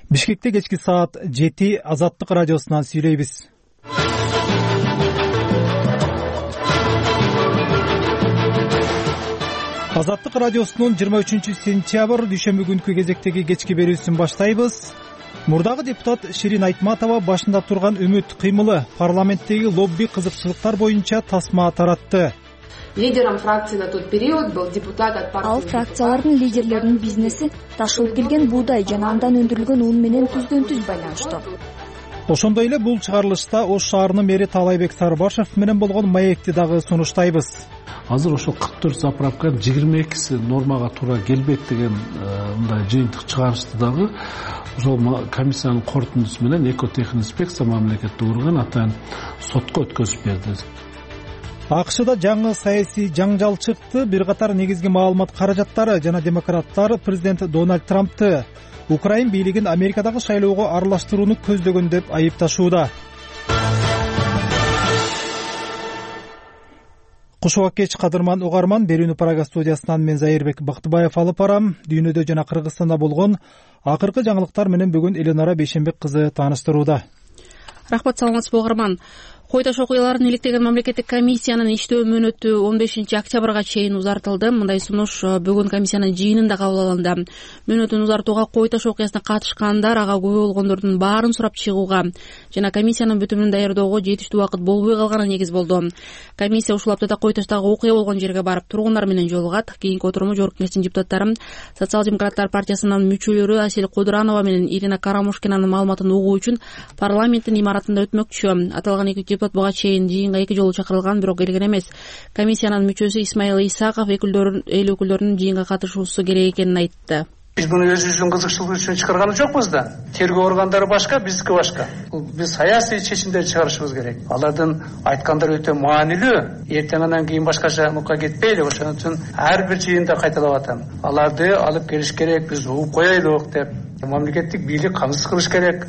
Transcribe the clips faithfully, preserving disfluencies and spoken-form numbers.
Бишкекте кечки саат жети Азаттык радиосунан сүйлөйбүз. Азаттык радиосунун жыйырма үчүнчү сентябрь дүйшөмбү күнкү кезектеги кечки берүүсүн баштайбыз. Мурдагы депутат Ширин Айтматова башында турган Үмүт кыймылы парламенттеги лобби кызыкчылыктар боюнча тасма таратты. Лидером фракции на тот период был депутат от партии. Ал фракциялардын лидерлеринин бизнеси ташылып келген буудай жана андан өндүрүлгөн ун менен түздөн түз байланыштуу. Ошондой эле бул чыгарылышта Ош шаарынын мэри Таалайбек Сарбашев менен болгон маекти дагы сунуштайбыз. Азыр ошол кырк төрт заправканын жыйырма экиси нормага туура келбейт деген мындай жыйынтык чыгарышты дагы ошол комиссиянын корутундусу менен экотехинспекция мамлекеттик орган атайын сотко өткөзүп берди. АКШда жаңы саясий жаңжал чыкты. Бир катар негизги маалымат каражаттары жана демократтар президент Дональд Трампты Украин бийлигин Америкадагы шайлоого аралаштырууну көздөгөн деп айыпташууда. Кушуак кеч кадырман угарман, берүүнү Прага студиясынан мен Зайырбек Бактыбаев алып барам. Дүйнөдө жана Кыргызстанда болгон акыркы жаңылыктар менен бүгүн Эленара Бейшенбек кызы тааныштырууда. Рахмат, саламатсызбы угарман. Кой таш окуяларын иликтеген мамлекеттик комиссиянын иштөө мөөнөтү он бешинчи октябрга чейин узартылды. Мындай сунуш бүгүн комиссиянын жыйынында кабыл алынды. Мөөнөтүн узартууга кой таш окуясына катышкандар ага күбө болгондордун баарын сурап чыгууга жана комиссиянын бүтүмүн даярдоого жетиштүү убакыт болбой калганы негиз болду. Комиссия ушул аптада кой таштагы окуя болгон жерге барып тургундар менен жолугат. Кийинки отуруму жогорку кеңештин депутаттары Социал-демократтар партиясынын мүчөлөрү Асель Кудранова менен Ирина Карамушкинанын маалыматын угуу үчүн парламенттин имаратында өтмөкчү. Аталган эки депутат буга чейин жыйынга эки жолу чакырылган, бирок келген эмес. Комиссиянын мүчөсү Исмаил Исаков эл өкүлдөрүнүн жыйынга катышуусу керек экенин айтты. Биз муну өзүбүздүн кызыкчылык үчүн чыгарган жокпуз да. Тергөө органдары башка, биздики башка. Биз саясий чечимдер чыгарышыбыз керек. Алардын айткандары өтө маанилүү. Эртең анан кийин башкача нукка кетпейли. Ошон үчүн ар бир жыйында кайталап атам. Аларды алып келиш керек, биз угуп коелук деп. Мамлекеттик бийлик камсыз кылыш керек.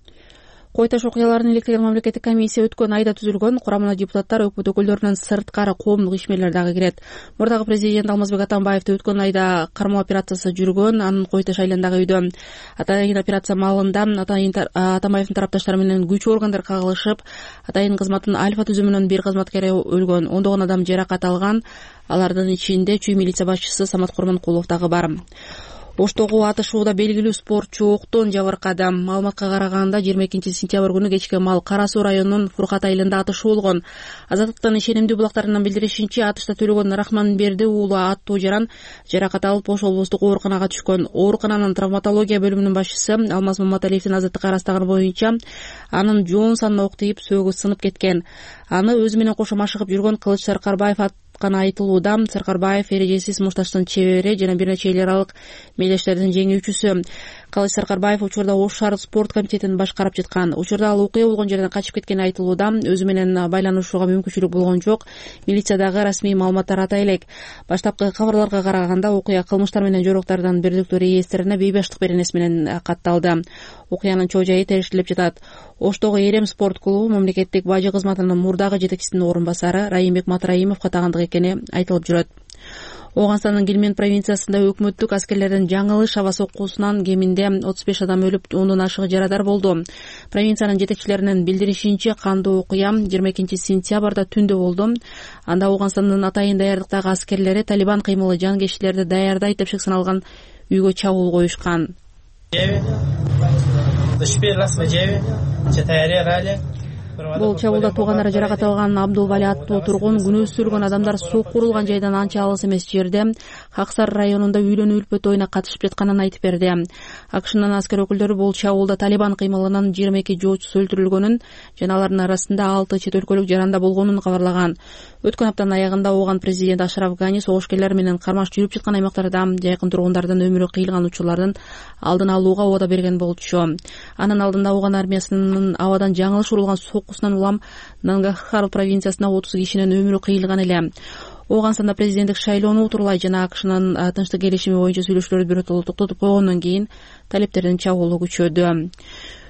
Кой таш окуяларын иликтеген мамлекеттик комиссия өткөн айда түзүлгөн. Курамына депутаттар, өкмөт өкүлдөрүнүн сырткары коомдук ишмерлер дагы кирет. Мурдагы президент Алмазбек Атамбаевди өткөн айда кармоо операциясы жүргөн. Анын Кой таш айландагы үйдө атайын операция маалында Атамбаевдин тарапташтары менен күч органдар кагылышып, атайын кызматтын Альфа түзүмүнүн бир кызматкери өлгөн. ондогон адам жаракат алган. Алардын ичинде чүй милиция башчысы Самат Курманкулов дагы бар. Оштогу атышууда белгилүү спортчу октон жабыркады. Маалыматка караганда жыйырма экинчи сентябрь күнү кечке мал Кара Суу районунун Фуркат айылында атышуу болгон. Азаттыктын ишенимдүү булактарынан билдиришинче, атышта Төлөгөн Рахманберди уулу аттуу жаран жаракат алып Ош облустук ооруканага түшкөн. Оорукананын травматология бөлүмүнүн башчысы Алмаз Маматалиевдин азаттыкка ырастаганы боюнча, анын жоон санына ок тийип сөөгү сынып кеткен. Аны өзү менен кошо машыгып жүргөн Кылыч Саркарбаев кана айтылууда. Саркарбаев эрежесиз мушташтын чебери жана бир нече эл аралык мелдештердин жеңүүчүсү. Кылыч Саркарбаев учурда Ош шаардык спорт комитетин башкарып жаткан. Учурда ал окуя болгон жерден качып кеткени айтылууда. Өзү менен байланышууга мүмкүнчүлүк болгон жок. Милициядагы расмий маалыматтар ата элек. Баштапкы кабарларга караганда окуя кылмыштар менен жоруктардын бирдиктүү реестрине бейбаштык беренеси менен катталды. Окуянын чоо жайы териштирилип жатат. Оштогу Эрем спорт клубу мамлекеттик бажы кызматынын мурдагы жетекчисинин орун басары Райымбек Матраимов катагандык экени айтылып жүрөт. Оганстандын Гельманд провинциясында өкмөттүк аскерлердин жаңылыш аба соккусунан кеминде отуз беш адам өлүп, ондон ашыгы жарадар болду. Провинциянын жетекчилеринин билдиришинче, кандуу окуя жыйырма экинчи сентябрда түндө болду. Анда Оганстандын атайын даярдыктагы аскерлери Талибан кыймылы жангеччилерди даярдайт деп шек саналган үйгө чабуул коюшкан. Бул чабуулда туугандары жаракат алган Абдулвали аттуу тургун күнөөсү өлгөн адамдар сокку урулган жайдан анча алыс эмес жерде Хаксар районунда үйлөнүү үлпөт оюна катышып жатканын айтып берди. АКШнын аскер өкүлдөрү бул чабуулда Талибан кыймылынын жыйырма эки жоочусу өлтүрүлгөнүн жана алардын арасында алты чет өлкөлүк жаранда болгонун кабарлаган. Өткөн аптанын аягында Ооган президент Ашраф Гани согушкерлер менен кармаш жүрүп жаткан аймактарда жайкын тургундардын өмүрү кыйылган учурлардын алдын алууга убада берген болчу. Анын алдында Ооган армиясынын абадан жаңылыш урулган соккусунан улам Нангахар провинциясында отуз кишинин өмүрү кыйылган эле. Оганстанда президенттик шайлоону утурлай жана АКШнын тынчтык келишими боюнча сүйлөшүүлөрдү биротоло токтотуп койгондон кийин талептердин чабуулу күчөдү.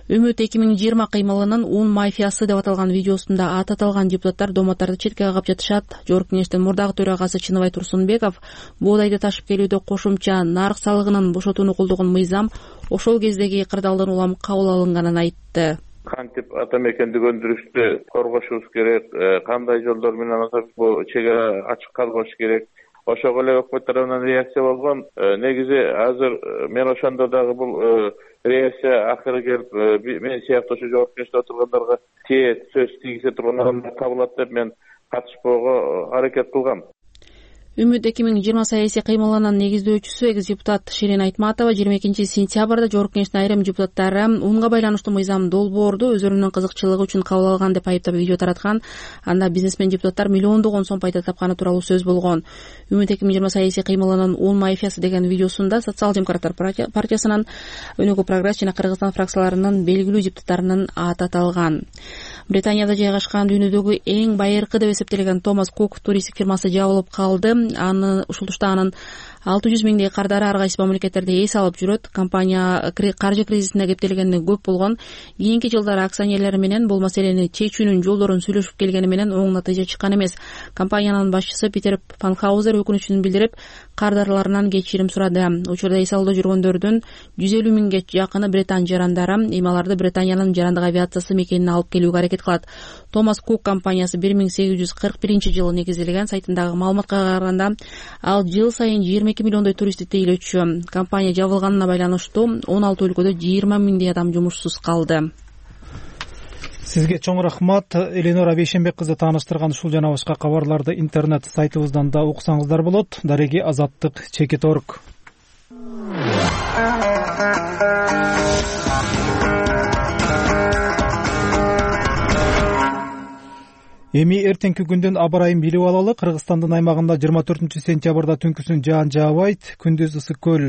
Үмүт эки миң жыйырма кыймылынын ун мафиясы деп аталган видеосунда ат аталган депутаттар доматтарды четке кагып жатышат. Жогорку кеңештин мурдагы төрагасы Чыныбай Турсунбеков боодайды ташып келүүдө кошумча нарк салыгынын бошотууну колдогон мыйзам ошол кездеги кырдаалдан улам кабыл алынганын айтты. Кантип ата мекендик өндүрүштү коргошубуз керек, кандай жолдор менен бул чек ара ачык калбаш керек. Ошого эле өкмөт тарабынан реакция болгон. Негизи азыр мен ошондо дагы бул реакция акыры келип, мен сыяктуу жогорку кеңеште отургандарга тээ сөз тийгизе турган адамдар табылат деп мен катышпоого аракет кылгам. Үмүт эки миң жыйырма саясий кыймылынын негиздөөчүсү экс депутат Ширин Айтматова жыйырма экинчи сентябрда жогорку кеңештин айрым депутаттары унга байланыштуу мыйзам долбоорду өздөрүнүн кызыкчылыгы үчүн кабыл алган деп айыптап видео тараткан. Анда бизнесмен депутаттар миллиондогон сом пайда тапканы тууралуу сөз болгон. Үмүт эки миң жыйырма саясий кыймылынын ун мафиясы деген видеосунда социал-демократтар партиясынын, Өнөгө прогресс жана Кыргызстан фракцияларынын белгилүү депутаттарынын аты аталган. Британияда жайгашкан дүйнөдөгү эң байыркы деп эсептелген Томас Кук туристтик фирмасы жабылып калды. Аны ушул тушта анын алты жүз миңдей кардары ар кайсы мамлекеттерде эс алып жүрөт. Компания каржы кризисине кептелгени көп болгон. Кийинки жылдары акционерлери менен бул маселени чечүүнүн жолдорун сүйлөшүп келгени менен оң натыйжа чыккан эмес. Компаниянын башчысы Питер Фанхаузер өкүнүчүн билдирип, кардарларынан кечирим сурады. Учурда эс алуудо жүргөндөрдүн жүз элүү миңге жакыны британ жарандары, эми аларды Британиянын жарандык авиациясы мекенине алып келүүгө аракет кылат. Томас Кук компаниясы бир миң сегиз жүз кырк биринчи жылы негизделген. Сайтындагы маалыматка караганда ал жыл сайын жыйырма эки миллиондой туристти тейлөөчү. Компания жабылганына байланыштуу он алты өлкөдө жыйырма миңдей адам жумушсуз калды. Сизге чоң рахмат. Эленора Бейшенбек кызы тааныштырган ушул жана башка кабарларды интернет сайтыбыздан да уксаңыздар болот. Дареги азаттык чекит точка орг. Эми эртеңки күндүн аба ырайын билип алалы. Кыргызстандын аймагында жыйырма төртүнчү сентябрда түнкүсүн жаан жаабайт. Күндүз Ысык көл,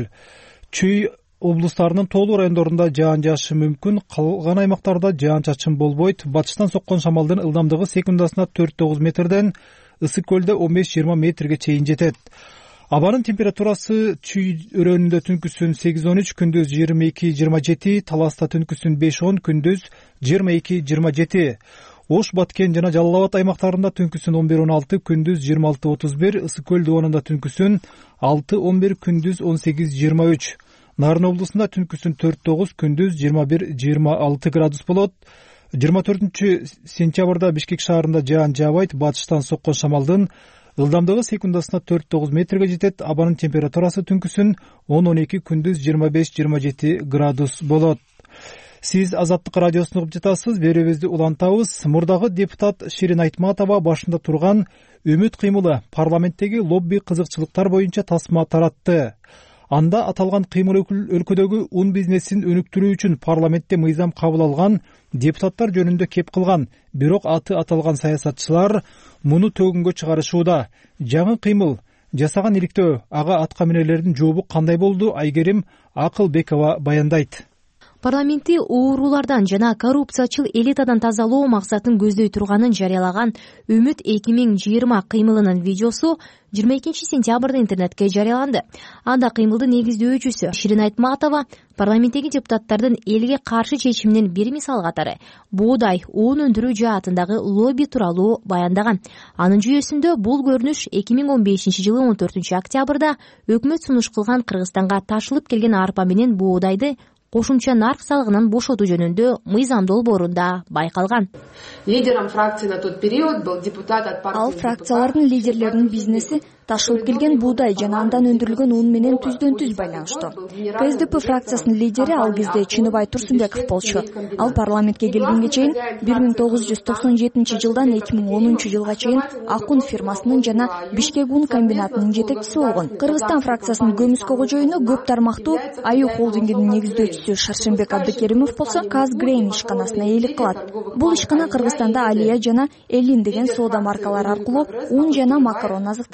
Чүй облустарынын тоолуу райондорунда жаан жаашы мүмкүн. Калган аймактарда жаан-чачын болбойт. Батыштан соккон шамалдын ылдамдыгы секундасына төрт тогуз метрден, Ысык көлдө он беш жыйырма метрге чейин жетет. Абанын температурасы Чүй өрөөнүндө түнкүсүн сегиз он үч, күндүз жыйырма эки жыйырма жети, Таласта түнкүсүн беш он, күндүз жыйырма эки жыйырма жети. Ош, Баткен жана Жалал Абад аймактарында түнкүсүн он бир он алты, күндүз жыйырма алты отуз бир, Ысык көл дубанында түнкүсүн алты он бир, күндүз он сегиз жыйырма үч. Нарын облусунда түнкүсүн төрт тогуз, күндүз жыйырма бир жыйырма алты градус болот. жыйырма төртүнчү сентябрда Бишкек шаарында жаан жаабайт. Батыштан соккон шамалдын ылдамдыгы секундасына төрт тогуз метрге жетет. Абанын температурасы түнкүсүн он он эки, күндүз жыйырма беш жыйырма жети градус болот. Сиз Азаттык радиосун угуп жатасыз. Берүүбүздү улантабыз. Мурдагы депутат Ширин Айтматова башында турган Үмүт кыймылы парламенттеги лобби кызыкчылыктар боюнча тасма таратты. Анда аталган кыймыл өлкөдөгү ун бизнесин өнүктүрүү үчүн парламентте мыйзам кабыл алган депутаттар жөнүндө кеп кылган. Бирок аты аталган саясатчылар муну төгүнгө чыгарышууда. Жаңы кыймыл жасаган иликтөө, ага атка минелердин жообу кандай болду? Айгерим Акылбекова баяндайт. Парламентти уурулардан жана коррупциячыл элитадан тазалоо максатын көздөй турганын жарыялаган Үмүт эки миң жыйырма кыймылынын видеосу жыйырма экинчи сентябрда интернетке жарыяланды. Анда кыймылдын негиздөөчүсү Ширин Айтматова парламенттеги депутаттардын элге каршы чечиминин бир мисал катары буудай уун өндүрүү жаатындагы лобби тууралуу баяндаган. Анын жүйөсүндө бул көрүнүш эки миң он бешинчи жылы он төртүнчү октябрда өкмөт сунуш кылган Кыргызстанга ташылып келген арпа менен боодайды кошумча нарк салыгынан бошотуу жөнүндө мыйзам долбоорунда байкалган. Лидером фракции на тот период был депутат от партии. Ал фракциялардын лидерлеринин бизнеси ташылып келген буудай жана андан өндүрүлгөн ун менен түздөн түз байланыштуу. КСДП фракциясынын лидери ал кезде Чыныбай Турсунбеков болчу. Ал парламентке келгенге чейин бир миң тогуз жүз токсон жетинчи жылдан эки миң онунчу жылга чейин Акун фирмасынын жана Бишкек ун комбинатынын жетекчиси болгон. Кыргызстан фракциясынын көмүскө кожоюну көп тармактуу Аю холдингинин негиздөөчүсү Шаршембек Абдыкеримов болсо Казгрейн ишканасына ээлик кылат. Бул ишкана Кыргызстанда Алия жана Элин деген соода маркалары аркылуу ун жана макарон азыктарын өндүрөт.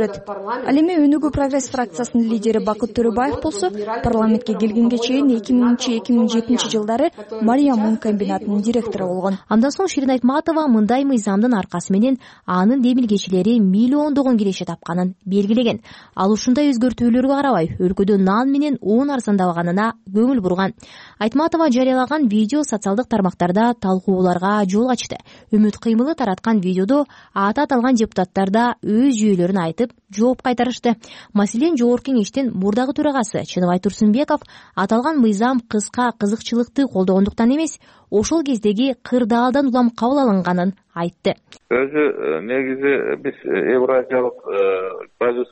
бүтүрөт. Ал эми Өнүгүү прогресс фракциясынын лидери Бакыт Төрөбаев болсо парламентке келгенге чейин эки миңинчи эки миң жетинчи жылдары Мария Мун комбинатынын директору болгон. Андан соң Ширин Айтматова мындай мыйзамдын аркасы менен анын демилгечилери миллиондогон киреше тапканын белгилеген. Ал ушундай өзгөртүүлөргө карабай өлкөдө нан менен он арзандабаганына көңүл бурган. Айтматова жарыялаган видео социалдык тармактарда талкууларга жол ачты. Үмүт кыймылы тараткан видеодо аты аталган депутаттар да өз жүйөлөрүн айтып жооп кайтарышты. Маселен, Жогорку Кеңештин мурдагы төрагасы Чыныбай Турсунбеков аталган мыйзам кыска кызыкчылыкты колдогондуктан эмес, ошол кездеги кырдаалдан улам кабыл алынганын айтты. Өзү негизи биз Евразиялык база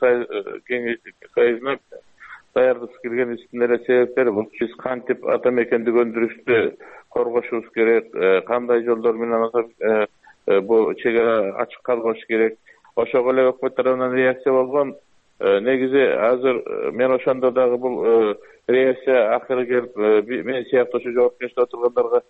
союзуна даярдык кирген үстүнө себептери бул. Биз кантип ата мекендик өндүрүштү коргошубуз керек, кандай жолдор менен бул чегара ачык калбаш керек. Ошого эле өкмөт тарабынан реакция болгон. Негизи азыр мен ошондо дагы бул реакция акыры келип, мен сыяктуу ушу жоопкерчиликте отургандарга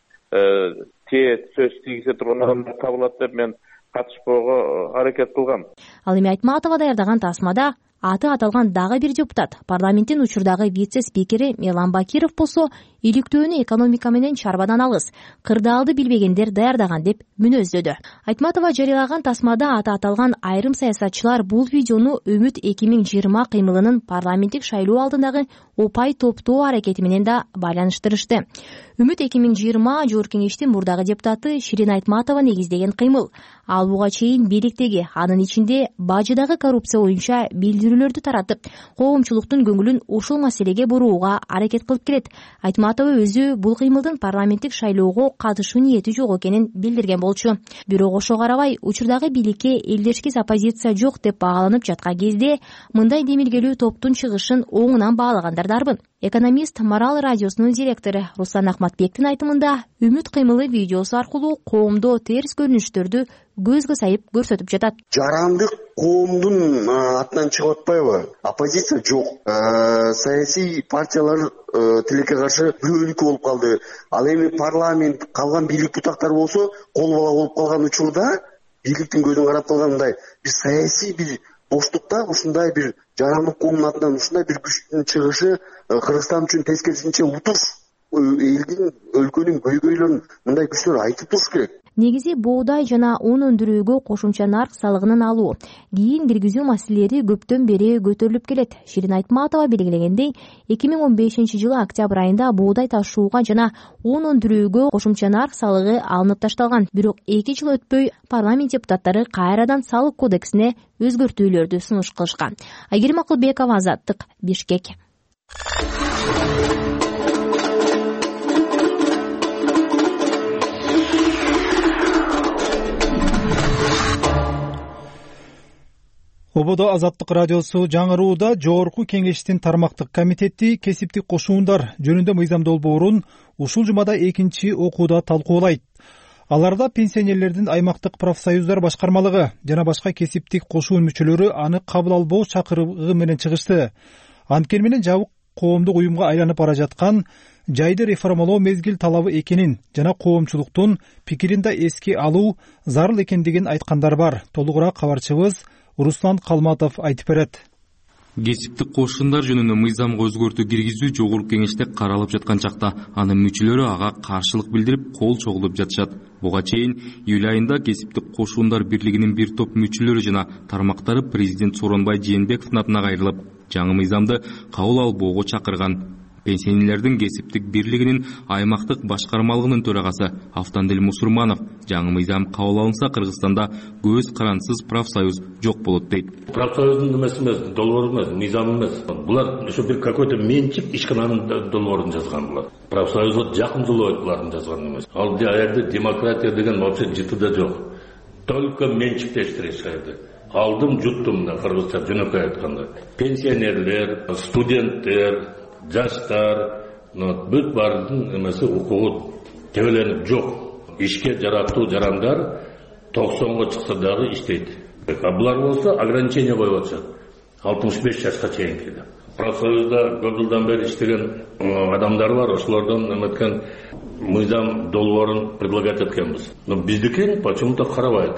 тээ сөз тийгизе турган адамдар табылат деп мен катышпоого аракет кылгам. Ал эми Айтматова даярдаган тасмада аты аталган дагы бир депутат, парламенттин учурдагы вице-спикери Мелан Бакиров болсо, иликтөөнү экономика менен чарбадан алыс, кырдаалды билбегендер даярдаган деп мүнөздөдү. Айтматова жарыялаган тасмада аты аталган айрым саясатчылар бул видеону Үмүт эки миң жыйырма кыймылынын парламенттик шайлоо алдындагы опай топтоо аракети менен да байланыштырышты. Үмүт эки миң жыйырма Жогорку Кеңештин мурдагы депутаты Ширин Айтматова негиздеген кыймыл. Ал буга чейин бийликтеги, анын ичинде бажыдагы коррупция боюнча билдирүүлөрдү таратып, коомчулуктун көңүлүн ушул маселеге бурууга аракет кылып келет. Айтматова өзү бул кыймылдын парламенттик шайлоого катышуу ниети жок экенин билдирген болчу. Бирок ошого карабай, учурдагы бийликке элдешкис оппозиция жок деп бааланып жаткан кезде мындай демилгелүү топтун чыгышын оңунан баалагандар дарбын. Экономист Марал радиосунун директору Руслан Ахматбектин айтымында, Үмүт кыймылы видеосу аркылуу коомдо терс көрүнүштөрдү көзгө сайып көрсөтүп жатат. Жарандык коомдун атынан чыгып атпайбы? Оппозиция жок. Саясий партиялар тилекке каршы бөлүнүк болуп калды. Ал эми парламент, калган бийлик бутактар болсо, кол бала болуп калган учурда бийликтин көзүн карап калгандай биз саясий бир боштукта ушундай бир жарандык коомдун атынан ушундай бир күчтүн чыгышы Кыргызстан үчүн тескерисинче утуш, элдин, өлкөнүн көйгөйлөрүн мындай күчтөр айтып туруш керек. Негизи буудай жана un өндүрүүгө кошумча нарк салыгынын алуу, кийин киргизүү маселелери көптөн бери көтөрүлүп келет. Ширин Айтматова белгилегендей, эки миң он бешинчи жылы октябрь айында буудай ташууга жана un өндүрүүгө кошумча нарк салыгы алынып ташталган. Бирок эки жыл өтпөй парламент депутаттары кайрадан салык кодексине өзгөртүүлөрдү сунуш кылышкан. Айгерим Акылбекова, Азаттык, Бишкек. Ободо Азаттык радиосу жаңырууда Жогорку Кеңештин тармактык комитети кесиптик кошуундар жөнүндө мыйзам долбоорун ушул жумада экинчи окууда талкуулайт. Аларда пенсионерлердин аймактык профсоюздар башкармалыгы жана башка кесиптик кошуун мүчөлөрү аны кабыл албоо чакырыгы менен чыгышты. Анткени менен жабык коомдук уюмга айланып бара жаткан жайды реформалоо мезгил талабы экенин жана коомчулуктун пикирин да эске алуу зарыл экендигин айткандар бар. Толугураак кабарчыбыз Руслан Калматов айтып берет. Кесиптик кошундар жөнүндө мыйзамга өзгөртүү киргизүү Жогорку Кеңеште каралып жаткан чакта анын мүчөлөрү ага каршылык билдирип, кол чогулуп жатышат. Буга чейин июль айында кесиптик кошундар бирлигинин бир топ мүчөлөрү жана тармактары президент Сооронбай Жээнбековдун атына кайрылып, жаңы мыйзамды кабыл албоого чакырган. Пенсионерлердин кесиптик бирлигинин аймактык башкармалыгынын төрагасы Автандил Мусурманов жаңы мыйзам кабыл алынса Кыргызстанда көз карансыз профсоюз жок болот дейт. Профсоюздун эмеси эмес, долбоор эмес, мыйзам эмес. Булар ошо бир какой-то менчик ишкананын долбоорун жазган булар. Профсоюзга жакын жылуулардын жазган эмес. Ал жерде демократия деген вообще жытыда жок. Только менчиктештириш жерде. Алдым, жуттум да кыргызча жөнөкөй айтканда. Пенсионерлер, студенттер, жаштар, бүт бардын эмеси укугу тебеленип жок. Ишке жарактуу жарандар токсонго чыкса дагы иштейт. А булар болсо ограничение коюп атышат. алтымыш беш жашка чейин келди. Профсоюзда көп жылдан бери иштеген адамдар бар, ошолордон эметкен мыйзам долбоорун предлагать эткенбиз. Но биздикин почему-то карабай атат.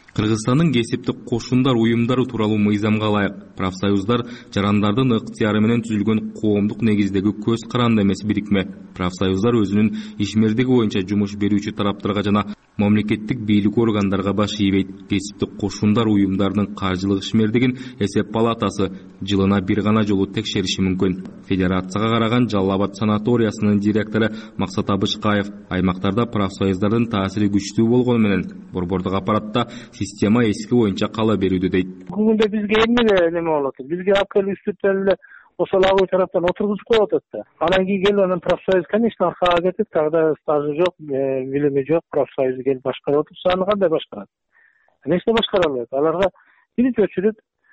Кыргызстандын кесиптик кошундар уюмдары тууралуу мыйзамга ылайык профсоюздар жарандардын ыктыяры менен түзүлгөн коомдук негиздеги көз каранды эмес бирикме. Профсоюздар өзүнүн ишмердиги боюнча жумуш берүүчү тараптарга жана мамлекеттик бийлик органдарга баш ийбейт. Кесиптик кошундар уюмдарынын каржылык ишмердигин эсеп палатасы жылына бир гана жолу текшериши мүмкүн. Федерацияга караган Жалал Абад санаториясынын директору Максат Абышкаев аймактарда профсоюздардын таасири күчтүү болгону менен борбордук аппаратта система эски боюнча кала берүүдө дейт. Бүгүндө бизге эмне неме болот? Бизге алып келип үстүптөн эле ошол агуу тараптан отургузуп коюп атат да. Анан кийин келип анан профсоюз, конечно, аркага кетип, тагда стажы жок, билими жок, профсоюз келип башкарып отурса, аны кандай башкарат? Эмне башкара албайт? Аларга биринчи очередь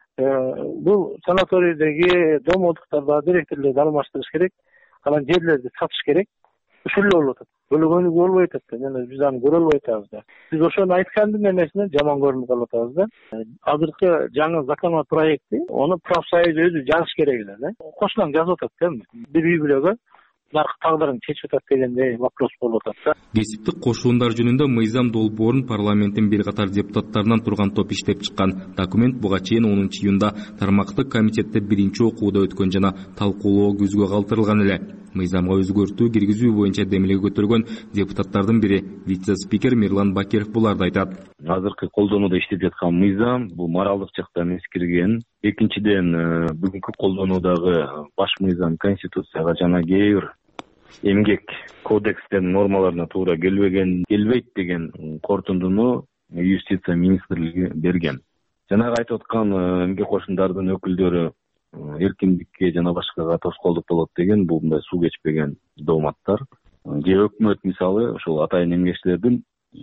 бул санаторийдеги домодуктарда директорлорду алмаштырыш керек, анан жерлерди сатыш керек. Ушул эле болуп атат. Бөлөгөнү болбой атат да. Жана биз аны көрө албай атабыз да. Биз ошону айткандын эмесинен жаман көрүнүп калып атабыз да. Азыркы жаңы законот проекти, аны профсоюз өзү жазыш керек эле да. Кошунан жазып атат да. Бир үй бүлөгө наркы тагдырын чечип атат дегендей вопрос болуп атат да. Кесиптик кошуундар жөнүндө мыйзам долбоорун парламенттин бир катар депутаттарынан турган топ иштеп чыккан. Документ буга чейин онунчу июнда тармактык комитетте биринчи окууда өткөн жана талкуулоо күзгө калтырылган эле. Мыйзамга өзгөртүү киргизүү боюнча демилге көтөргөн депутаттардын бири вице-спикер Мирлан Бакиров буларды айтат. Азыркы колдонууда иштеп жаткан мыйзам бул моралдык жактан эскирген. Экинчиден, бүгүнкү колдонуудагы баш мыйзам конституцияга жана кээ бир эмгек кодекстин нормаларына туура келбеген, келбейт деген корутундуну юстиция министрлиги берген. Жанагы айтып аткан эмгек кошундардын өкүлдөрү эркиндикке жана башкага тоскоолдук болот деген бул мындай суу кечпеген дооматтар. Же өкмөт мисалы ошол атайын эмгекчилердин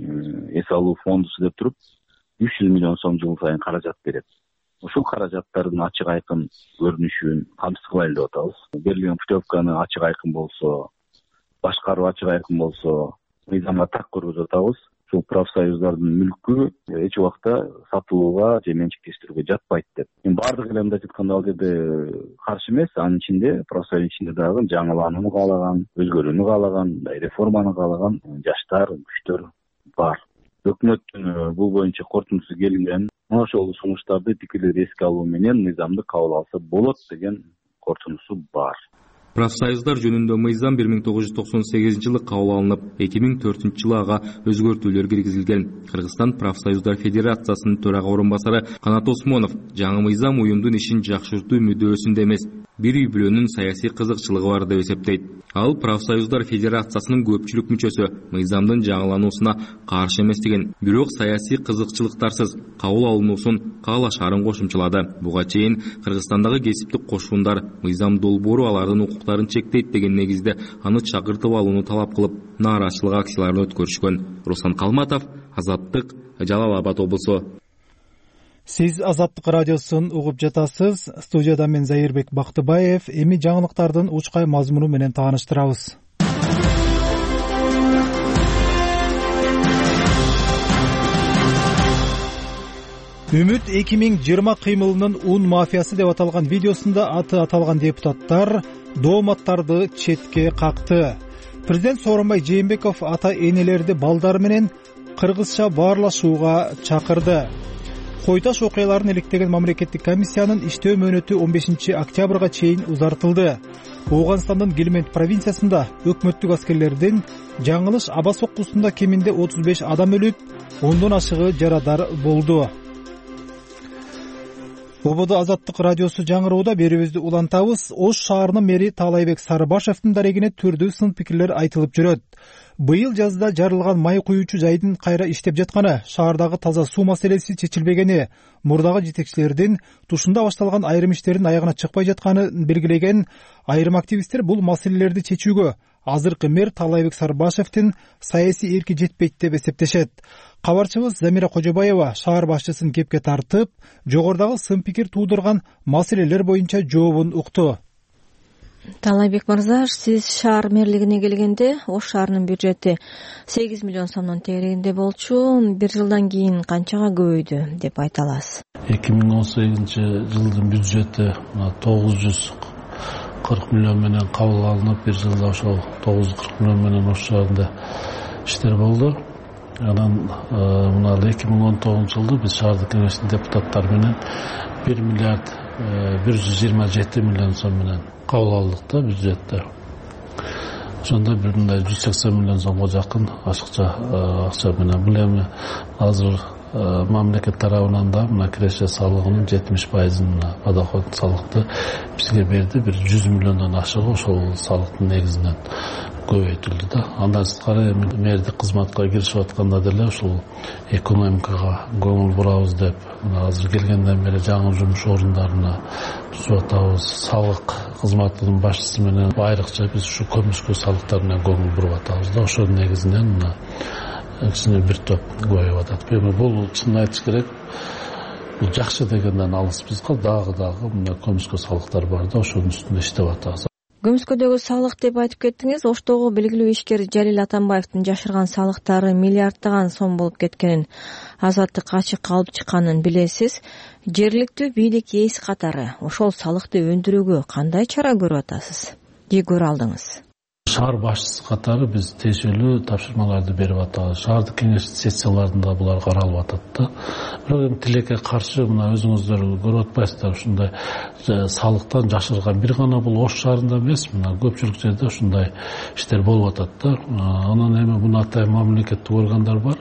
эс алуу фондусу деп туруп үч жүз миллион сом жыл сайын каражат берет. Ошол каражаттардын ачык айкын көрүнүшүн камсыз кылайлы деп атабыз. Берилген путевканы ачык айкын болсо, башкаруу ачык айкын болсо, мыйзамга так көргөзүп атабыз. Ушул профсоюздардын мүлкү эч убакта сатууга же менчиктештирүүгө жатпайт деп. Мен бардык эле мындай айтканда ал жерде каршы эмес, анын ичинде профсоюз ичинде дагы жаңыланууну каалаган, өзгөрүүнү каалаган, реформаны каалаган жаштар, күчтөр бар. Өкмөттүн бул боюнча корутундусу келген, ошол сунуштарды пикирлерди эске алуу менен мыйзамды кабыл алса болот деген корутундусу бар. Профсоюздар жөнүндө мыйзам бир миң тогуз жүз токсон сегизинчи жылы кабыл алынып, эки миң төртүнчү жылы ага өзгөртүүлөр киргизилген. Кыргызстан профсоюздар федерациясынын төрага орун басары Канат Осмонов жаңы мыйзам уюмдун ишин жакшыртуу мүддөсүндө эмес, бир үй бүлөнүн саясий кызыкчылыгы бар деп эсептейт. Ал профсоюздар федерациясынын көпчүлүк мүчөсү мыйзамдын жаңылануусуна каршы эместигин, бирок саясий кызыкчылыктарсыз кабыл алынуусун каалашаарын кошумчалады. Буга чейин Кыргызстандагы кесиптик кошуундар мыйзам долбоору алардын укуктарын чектейт деген негизде аны чакыртып алууну талап кылып, нааразычылык акцияларын өткөрүшкөн. Руслан Калматов, Азаттык, Жалал Абад облусу. Сиз Азаттык радиосун угуп жатасыз. Студияда мен Заирбек Бактыбаев. Эми жаңылыктардын учкай мазмуну менен тааныштырабыз. Үмүт эки миң жыйырма кыймылынын ун мафиясы деп аталган видеосунда аты аталган депутаттар дооматтарды четке какты. Президент Сооронбай Жээнбеков ата энелерди балдары менен кыргызча баарлашууга чакырды. Койташ окуяларын иликтеген мамлекеттик комиссиянын иштөө мөөнөтү он бешинчи октябрга чейин узартылды. Ооганстандын Гельманд провинциясында өкмөттүк аскерлердин жаңылыш аба соккусунда кеминде отуз беш адам өлүп, ондон ашыгы жарадар болду. Ободо Азаттык радиосу жаңырууда берүүбүздү улантабыз. Ош шаарынын мэри Таалайбек Сарыбашевдин дарегине түрдүү сын пикирлер айтылып жүрөт. Быйыл жазда жарылган май куюучу жайдын кайра иштеп жатканы, шаардагы таза суу маселеси чечилбегени, мурдагы жетекчилердин тушунда башталган айрым иштердин аягына чыкпай жатканы белгилеген айрым активисттер бул маселелерди чечүүгө азыркы мэр Таалайбек Сарыбашевдин саясий эрки жетпейт деп эсептешет. Кабарчыбыз Замира Кожобаева шаар башчысын кепке тартып, жогорудагы сын пикир туудурган маселелер боюнча жообун укту. Таалайбек мырза, сиз шаар мэрлигине келгенде Ош шаарынын бюджети сегиз миллион сомдон тегерегинде болчу. Бир жылдан кийин канчага көбөйдү деп айта аласыз? эки миң он сегизинчи жылдын бюджети тогуз жүз кырк миллион менен кабыл алынып, бир жылда ошол тогуз жүз кырк миллион менен Ош шаарында иштер болду. анан мына эки миң он тогузунчу жылы биз шаардык кеңештин депутаттары менен бир миллиард бир жүз жыйырма жети миллион сом менен кабыл алдык да бюджетте. Ошондо бир мындай жүз сексен миллион сомго жакын ашыкча акча менен бул эми азыр мамлекет тарабынан да мына киреше салыгынын жетимиш пайызын подоход салыкты бизге берди. Бир жүз миллиондон ашыгы ошол салыктын негизинен көбөйтүлдү да. Андан сырткары эми мэрдик кызматка киришип атканда деле ушул экономикага көңүл бурабыз деп азыр келгенден бери жаңы жумуш орундарына түзүп атабыз. Салык кызматынын башчысы менен айрыкча биз ушу көмүскө салыктар менен көңүл буруп атабыз да. Ошонун негизинен мына кичине бир топ көбөйүп атат. Эми бул чынын айтыш керек, бул жакшы дегенден алыс. Бизге дагы дагы мына көмүскө салыктар бар да, ошонун үстүндө иштеп атабыз. Көмүскөдөгү салык деп айтып кеттиңиз. Оштогу белгилүү ишкер Жалил Атамбаевдин жашырган салыктары миллиарддаган сом болуп кеткенин, Азаттык ачык алып чыкканын билесиз. Жергиликтүү бийлик ээси катары ошол салыкты өндүрүүгө кандай чара көрүп атасыз? Же көрө алдыңыз? Шаар башчысы катары биз тиешелүү тапшырмаларды берип атабыз. Шаардык кеңеш сессияларында булар каралып атат да. Бирок эми тилекке каршы мына өзүңүздөр көрүп атпайсыздар, ушундай салыктан жашырган бир гана бул Ош шаарында эмес, мына көпчүлүк жерде ушундай иштер болуп атат да. Анан эми муну атайын мамлекеттик органдар бар.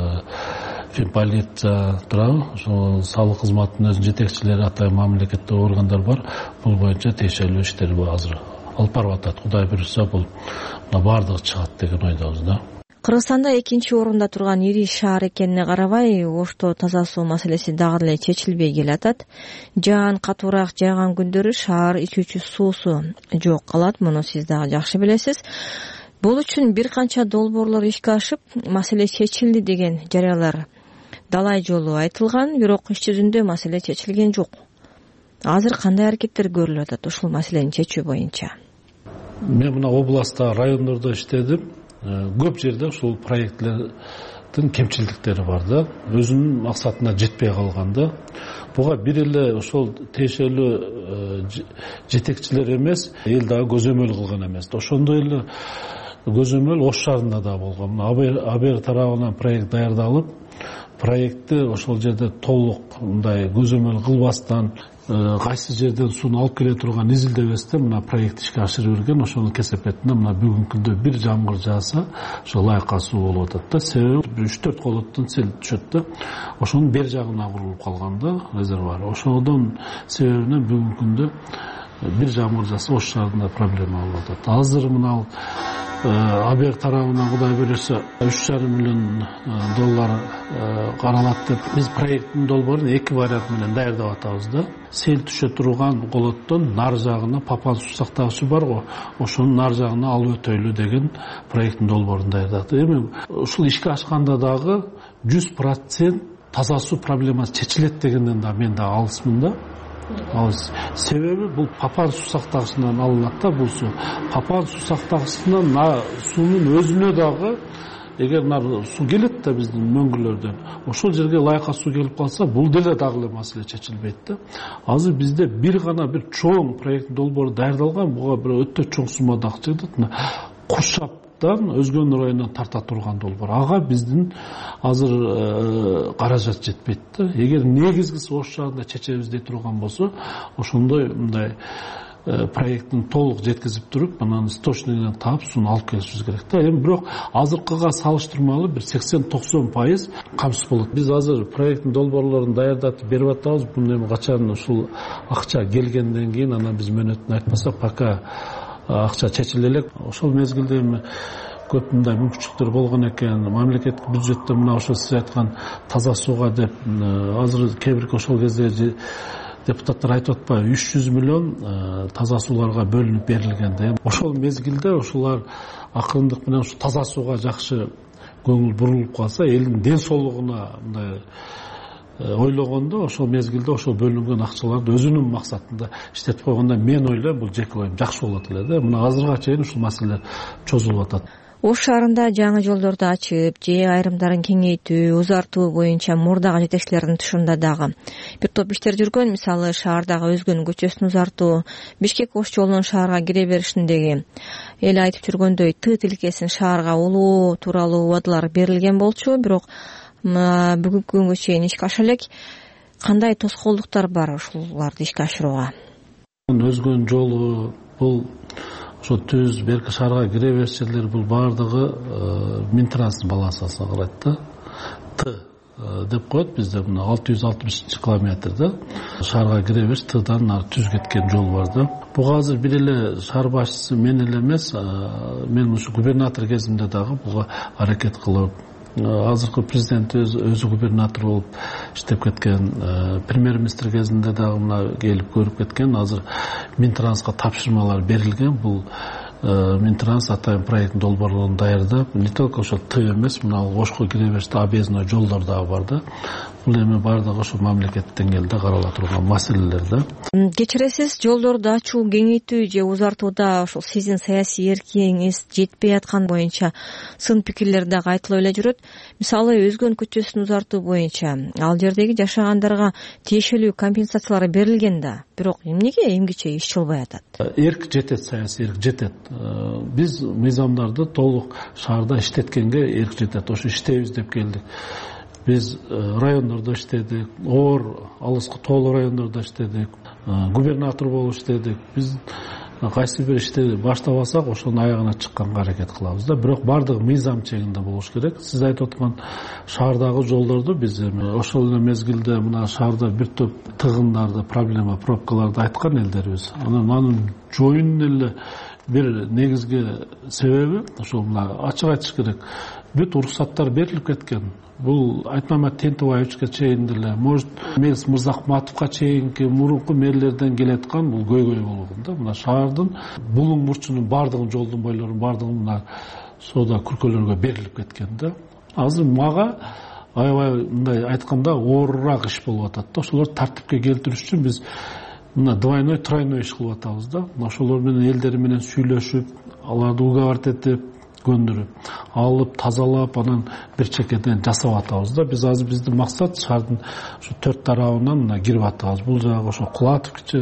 Полиция турабы, ошол салык кызматынын өзүнүн жетекчилери атайын мамлекеттик органдар бар. Бул боюнча тиешелүү иштер азыр алып барып атат. Кудай буйрса бул баардыгы чыгат деген ойдобуз да. Кыргызстанда экинчи орунда турган ири шаар экенине карабай, Ошто таза суу маселеси дагы эле чечилбей келатат. Жаан катуураак жааган күндөрү шаар ичүүчү суусу жок калат. Муну сиз дагы жакшы билесиз. Бул үчүн бир канча долбоорлор ишке ашып, маселе чечилди деген жарыялар далай жолу айтылган, бирок иш жүзүндө маселе чечилген жок. Азыр кандай аракеттер көрүлүп атат ушул маселени чечүү боюнча? Мен мына областта, райондордо иштедим. Көп жерде ушул проектлердин кемчилдиктери бар да. Өзүнүн максатына жетпей калганда, буга бир эле ошол тиешелүү жетекчилер эмес, эл дагы көзөмөл кылган эмес. Ошондой эле көзөмөл Ош шаарында да болгон. АБР тарабынан проект даярдалып, проектти ошол жерде толук мындай көзөмөл кылбастан, кайсы жерден сууну алып келе турган изилдебестен мына проект ишке ашырып берген. Ошонун кесепетинде мына бүгүнкү күндө бир жамгыр жааса, ошо лайыкка суу болуп атат да. Себеби үч төрт колоттон сел түшөт да. Ошонун бер жагына курулуп калган да резервуар. Ошодон себебинен бүгүнкү күндө бир жамгыр жааса Ош шаарында проблема болуп атат. Азыр мына АБР тарабынан Кудай буйрса үч жарым миллион доллар каралат деп биз проекттин долбоорун эки вариант менен даярдап атабыз да. Сел түшө турган колоттон нар жагына папан суу сактагычы бар го, ошонун нар жагына алып өтөйлү деген проекттин долбоорун даярдадык. Эми ушул ишке ашканда дагы жүз процент таза суу проблемасы чечилет дегенден да мен да алысмын да. Себеби бул папан суу сактагычынан алынат да бул суу. Папан суу сактагычынан суунун өзүнө дагы эгер нар суу келет да биздин мөңгүлөрдөн, ошол жерге лайыкка суу келип калса, бул деле дагы эле маселе чечилбейт да. Азыр бизде бир гана бир чоң проект долбоору даярдалган, буга бир өтө чоң суммада акча кетет. Куршаптан Өзгөн районунан тарта турган долбоор. Ага биздин азыр каражат жетпейт да. Эгер негизгиси Ош шаарында чечебиз дей турган болсо, ошондой мындай проекттин толук жеткизип туруп, анан источнигинен таап сууну алып келишибиз керек да. Эми бирок азыркыга салыштырмалуу бир сексен токсон пайыз камсыз болот. Биз азыр проекттин долбоорлорун даярдатып берип атабыз. Бул эми качан ушул акча келгенден кийин анан биз мөөнөтүн айтпасак, пока акча чечиле элек. Ошол мезгилде эми көп мындай мүмкүнчүлүктөр болгон экен. Мамлекеттик бюджетте мына ошо сиз айткан таза сууга деп азыр кээ бирки ошол кезде депутаттар айтып атпайбы, үч жүз миллион таза сууларга бөлүнүп берилген да. Ошол мезгилде ошолар акырындык менен ушу таза сууга жакшы көңүл бурулуп калса, элдин ден соолугуна мындай ойлогондо ошол мезгилде ошол бөлүнгөн акчаларды өзүнүн максатында иштетип койгондо мен ойлойм бул жеке оюм жакшы болот эле да. Мына азырга чейин ушул маселе чозулуп атат. Ош шаарында жаңы жолдорду ачып же айрымдарын кеңейтүү, узартуу боюнча мурдагы жетекчилердин тушунда дагы бир топ иштер жүргөн. Мисалы шаардагы Өзгөнүн көчөсүн узартуу, Бишкек Ош жолунун шаарга кире беришиндеги эл айтып жүргөндөй Т тилкесин шаарга улуу тууралуу убадалар берилген болчу, бирок бүгүнкү күнгө чейин ишке аша элек. Кандай тоскоолдуктар бар ушуларды ишке ашырууга? Өзгөнүн жолу бул ошо түз берки шаарга кире бериш жерлер бул баардыгы Минтранстын балансасына карайт да. Т деп коет бизде мына алты жүз алтымышынчы километрде шаарга кире бериш Тдан ары түз кеткен жол бар да. Буга азыр бир эле шаар башчысы мен эле эмес, мен ушу губернатор кезимде дагы буга аракет кылып, азыркы президент өзү губернатор болуп иштеп кеткен, премьер-министр кезинде дагы мына келип көрүп кеткен. Азыр Минтранска тапшырмалар берилген. Бул Минтранс атайын проекттин долбоорлорун даярдап, не только ошо Т эмес, мына Ошко кире бериште объездной жолдор дагы бар да. Бул эми баардыгы ошо мамлекеттик деңгээлде карала турган маселелер да. Кечиресиз, жолдорду ачуу, кеңейтүү же узартууда ошол сиздин саясий эркиңиз жетпей аткан боюнча сын пикирлер дагы айтылып эле жүрөт. Мисалы, Өзгөн көчөсүн узартуу боюнча ал жердеги жашагандарга тиешелүү компенсациялар берилген да, бирок эмнеге эмгиче иш чолбой атат? Эрк жетет, саясий эрк жетет. Биз мыйзамдарды толук шаарда иштеткенге эрк жетет. Ошо иштейбиз деп келдик. Биз райондордо иштедик, оор алыскы тоолуу райондордо иштедик, губернатор болуп иштедик. Биз кайсы бир ишти баштап алсак, ошонун аягына чыкканга аракет кылабыз да. Бирок баардыгы мыйзам чегинде болуш керек. Сиз айтып аткан шаардагы жолдорду биз ошол эле мезгилде мына шаарда бир топ тыгындарды, проблема, пробкаларды айткан элдербиз. Анан анын жоюнун эле бир негизги себеби ошол мына ачык айтыш керек. Бүт уруксаттар берилип кеткен. Бул Айтмамат Тентебаевичке чейин деле, может, Мелис Мырзахматовго чейинки мурунку мэрлерден келаткан бул көйгөй болгон да. Мына шаардын булуң бурчунун баардыгын, жолдун бойлорун баардыгын мына соода күркөлөргө берилип кеткен да. Азыр мага аябай мындай айтканда оорураак иш болуп атат да. Ошолорду тартипке келтириш үчүн биз мына двойной, тройной иш кылып атабыз да. Ошолор менен элдери менен сүйлөшүп, аларды уговаривать этип, көндүрүп, алып, тазалап, анан бир чекеден жасап атабыз да. Биз азыр биздин максат шаардын ушу төрт тарабынан мына кирип атабыз. Бул жагы ошо Кулатовчу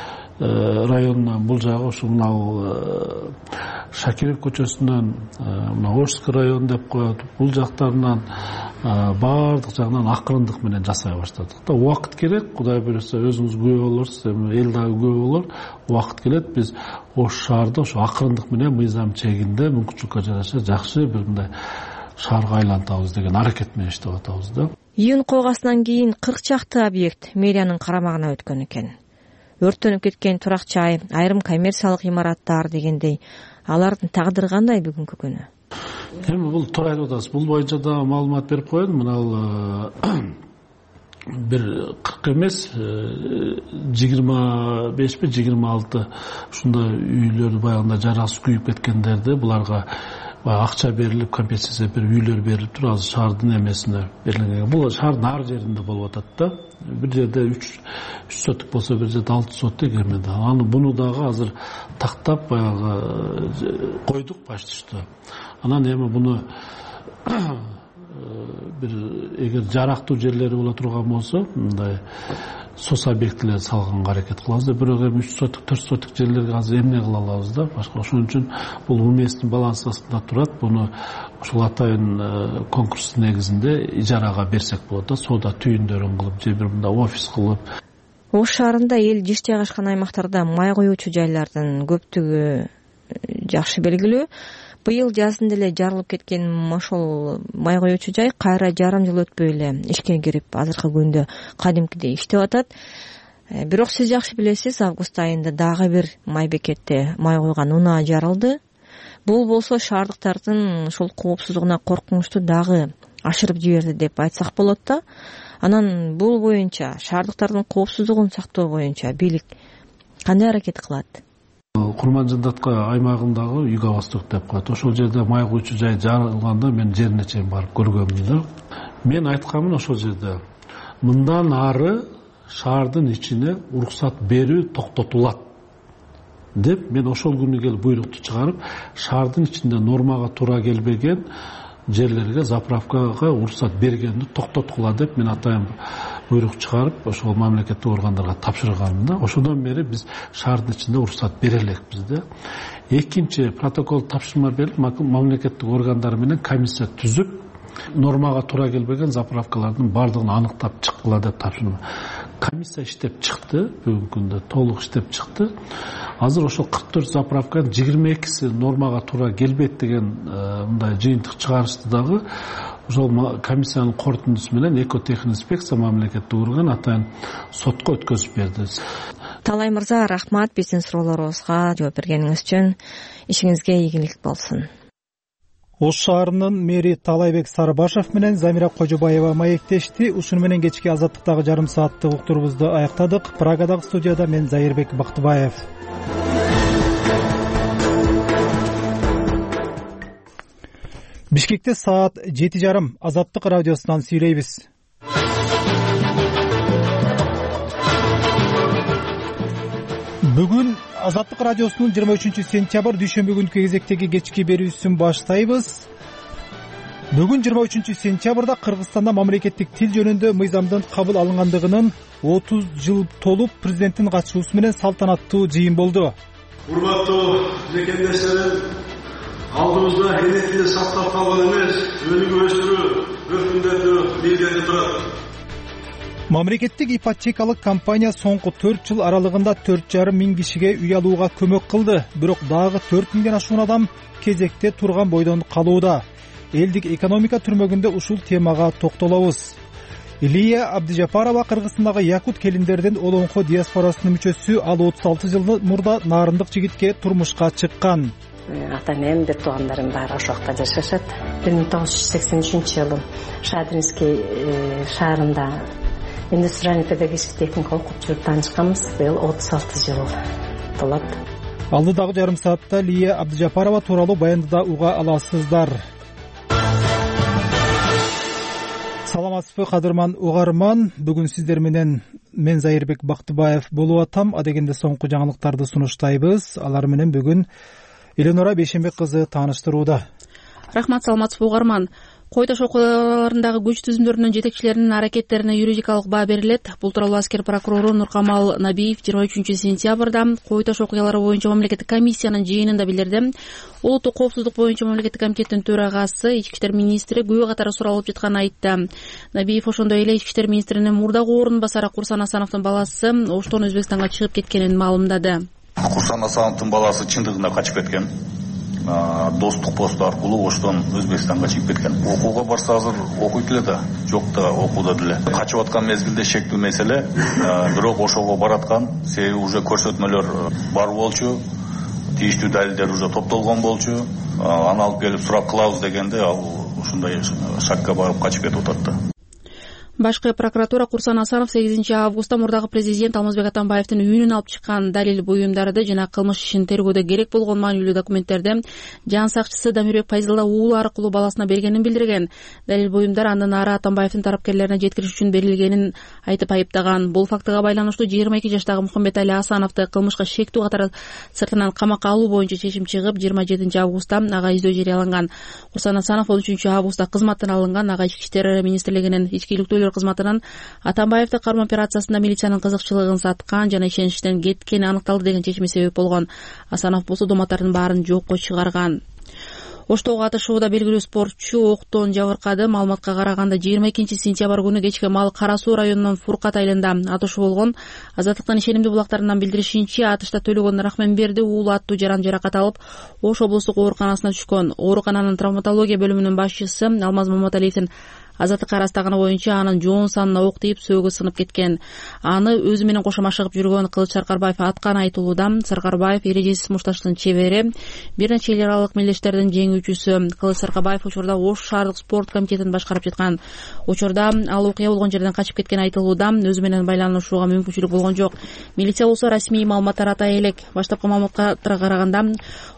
районунан, бул жагы ошо мына Шакиров көчөсүнөн, мына Ошский район деп коет. Бул жактарынан баардык жагынан акырындык менен жасай баштадык да. Убакыт керек, Кудай буйруса өзүңүз күбө болорсуз, эми эл дагы күбө болор. Убакыт келет, биз Ош шаарда ошо акырындык менен мыйзам чегинде мүмкүнчүлүккө жараша жакшы бир мындай шаарга айлантабыз деген аракет менен иштеп атабыз да. Июнь койгасынан кийин кырк чакты объект мэриянын карамагына өткөн экен. Өрттөнүп кеткен турак жай, айрым коммерциялык имараттар дегендей, алардын тагдыры кандай бүгүнкү күнү? Эми бул туура айтып атасыз. Бул боюнча да маалымат берип коеюн. Мына бир кырк эмес, жыйырма бешпи жыйырма алты ушундай үйлөр баягында жарасы күйүп кеткендерди, буларга акча берилип, компенсация берип, үйлөр берилип туруп, азыр шаардын эмесине берилген. Бул шаардын ар жеринде болуп атат да. Бир жерде үч соток болсо, бир жерде алты соток эмеде. Аны буну дагы азыр тактап баягы койдук почти что. Анан эми буну бир эгер жарактуу жерлери боло турган болсо, мындай сос объектилер салганга аракет кылабыз да. Бирок эми үч соток, төрт соток жерлерге азыр эмне кыла алабыз да? Башка ошон үчүн бул уместный балансында турат. Буну ошол атайын конкурс негизинде ижарага берсек болот да. Соода түйүндөрүн кылып, же бир мындай офис кылып. Ош шаарында эл жыш жайгашкан аймактарда май коюучу жайлардын көптүгү жакшы белгилүү. Быйыл жазында эле жарылып кеткен ошол май коюучу жай кайра жарым жыл өтпөй эле ишке кирип, азыркы күндө кадимкидей иштеп атат. Бирок сиз жакшы билесиз, август айында дагы бир май бекетте май койгон унаа жарылды. Бул болсо шаардыктардын ушул коопсуздугуна коркунучту дагы ашырып жиберди деп айтсак болот да. Анан бул боюнча, шаардыктардын коопсуздугун сактоо боюнча бийлик кандай аракет кылат? Курманжындатка аймагындагы Юго-Восток деп коет. Ошол жерде май куючу жай жарылганда мен жерине чейин барып көргөмүн да. Мен айтканмын ошол жерде мындан ары шаардын ичине уруксат берүү токтотулат. деп мен ошол күнү келип буйрукту чыгарып, шаардын ичинде нормага туура келбеген жерлерге заправкага уруксат бергенди токтоткула деп мен атайын буйрук чыгарып ошол мамлекеттик органдарга тапшырганмын да. Ошондон бери биз шаардын ичинде уруксат бере элекпиз да. Экинчи протокол тапшырма берип мамлекеттик органдар менен комиссия түзүп, нормага туура келбеген заправкалардын баардыгын аныктап чыккыла деп тапшырма. Комиссия иштеп чыкты, бүгүнкү күндө толук иштеп чыкты. Азыр ошол кырк төрт заправканын жыйырма экиси нормага туура келбейт деген мындай жыйынтык чыгарышты дагы ошол комиссиянын корутундусу менен экотехинспекция мамлекеттик орган атайын сотко өткөзүп берди. Талай мырза, рахмат биздин суроолорубузга жооп бергениңиз үчүн. Ишиңизге ийгилик болсун. Ош шаарынын мэри Талайбек Сарыбашев менен Замира Кожобаева маектешти. Ушуну менен кечки Азаттыктагы жарым сааттык уктурубузду аяктадык. Прагадагы студияда мен Зайырбек Бактыбаев. Бишкекте саат жети жарым. Азаттык радиосунан сүйлөйбүз. Бүгүн Азаттык радиосунун жыйырма үчүнчү сентябрь дүйшөмбү күнкү кезектеги кечки берүүсүн баштайбыз. Бүгүн жыйырма үчүнчү сентябрда Кыргызстанда мамлекеттик тил жөнүндө мыйзамдын кабыл алынгандыгынын отуз жыл толуп, президенттин катышуусу менен салтанаттуу жыйын болду. Урматтуу жекендештерим, алдыбызда эне тилди сактап калган эмес, өнүгүп өстүрүү, өркүндөтүү милдети турат. Мамлекеттик ипотекалык компания соңку төрт жыл аралыгында төрт жарым миң кишиге үй алууга көмөк кылды. Бирок дагы төрт миңден ашуун адам кезекте турган бойдон калууда. Элдик экономика түрмөгүндө ушул темага токтолобуз. Лия Абдижапарова Кыргызстандагы якут келиндердин олоңко диаспорасынын мүчөсү. Ал отуз алты жыл мурда нарындык жигитке турмушка чыккан. Ата-энем, бир туугандарым баары ошол жакта жашашат. бир миң тогуз жүз сексен үчүнчү жылы Шадринский шаарында индустриальный педагогический техникум окуп жүрүп таанышканбыз. Быйыл отуз алты жыл толот. Алдыдагы жарым саатта Лия Абдижапарова тууралуу баянды да уга аласыздар. Саламатсызбы кадырман угарман, бүгүн сиздер менен мен Зайырбек Бактыбаев болуп атам. Адегенде соңку жаңылыктарды сунуштайбыз. Алар менен бүгүн Эленора Бейшенбек кызы тааныштырууда. Рахмат, саламатсызбы угарман. Кой таш окуяларындагы күч түзүмдөрүнүн жетекчилеринин аракеттерине юридикалык баа берилет. Бул тууралуу аскер прокурору Нуркамал Набиев жыйырма үчүнчү сентябрда Кой таш окуялары боюнча мамлекеттик комиссиянын жыйынында билдирди. Улуттук коопсуздук боюнча мамлекеттик комитеттин төрагасы, ички иштер министри күбө катары суралып жатканын айтты. Набиев ошондой эле ички иштер министринин мурдагы орун басары Курсан Асановдун баласы Оштон Өзбекстанга чыгып кеткенин маалымдады. Курсан Асановдун баласы чындыгында качып кеткен. Достук посту аркылуу Оштон Өзбекстанга чыгып кеткен. Окууга барса азыр окуйт эле да, жок да окууда деле. Качып аткан мезгилде шектүү маселе, бирок ошого бараткан, себеби уже көрсөтмөлөр бар болчу, тийиштүү далилдер уже топтолгон болчу. Аны алып келип сурап кылабыз дегенде ал ушундай шакка барып качып кетип атат. Башкы прокуратура Курсан Асанов сегизинчи августта мурдагы президент Алмазбек Атамбаевдин үйүнөн алып чыккан далил буюмдарды жана кылмыш ишин тергөөдө керек болгон маанилүү документтерди жан сакчысы Дамирбек Пайзалда уулу аркылуу баласына бергенин билдирген. Далил буюмдар андан ары Атамбаевдин тарапкерлерине жеткириш үчүн берилгенин айтып айыптаган. Бул фактыга байланыштуу жыйырма эки жаштагы Мухаммедали Асановду кылмышка шектүү катары сыртынан камакка алуу боюнча чечим чыгып, жыйырма жетинчи августта ага издөө жарыяланган. Курсан Асанов он үчүнчү августта кызматтан алынган. Ага ички иштер министрлигинин ички иликтөөлөр кызматынан Атамбаевди кармоо операциясында милициянын кызыкчылыгын саткан жана ишеничтен кеткени аныкталды деген чечими себеп болгон. Асанов бул судуматтардын баарын жокко чыгарган. Оштого атышууда белгилүү спортчу октон жабыркады. Маалыматка караганда жыйырма экинчи сентябрь күнү кечке Мал Кара Суу районунун Фуркат айылында атышуу болгон. Азаттыктын ишенимдүү булактарынан билдиришинче, атышта Төлөгөн Рахманберди уулу аттуу жаран жаракат алып, Ош облустук ооруканасына түшкөн. Оорукананын травматология бөлүмүнүн башчысы Алмаз Маматалиевдин Азаттык арастаганы боюнча анын жоон санына ок тийип сөөгү сынып кеткен. Аны өзү менен кошо машыгып жүргөн Кылыч Саркарбаев аткан айтылууда. Саркарбаев эрежесиз мушташтын чебери, бир нече эл аралык мелдештердин жеңүүчүсү. Кылыч Саркарбаев учурда Ош шаардык спорт комитетин башкарып жаткан. Учурда ал окуя болгон жерден качып кеткен айтылууда. Өзү менен байланышууга мүмкүнчүлүк болгон жок. Милиция болсо расмий маалыматтар атай элек. Баштапкы маалыматка караганда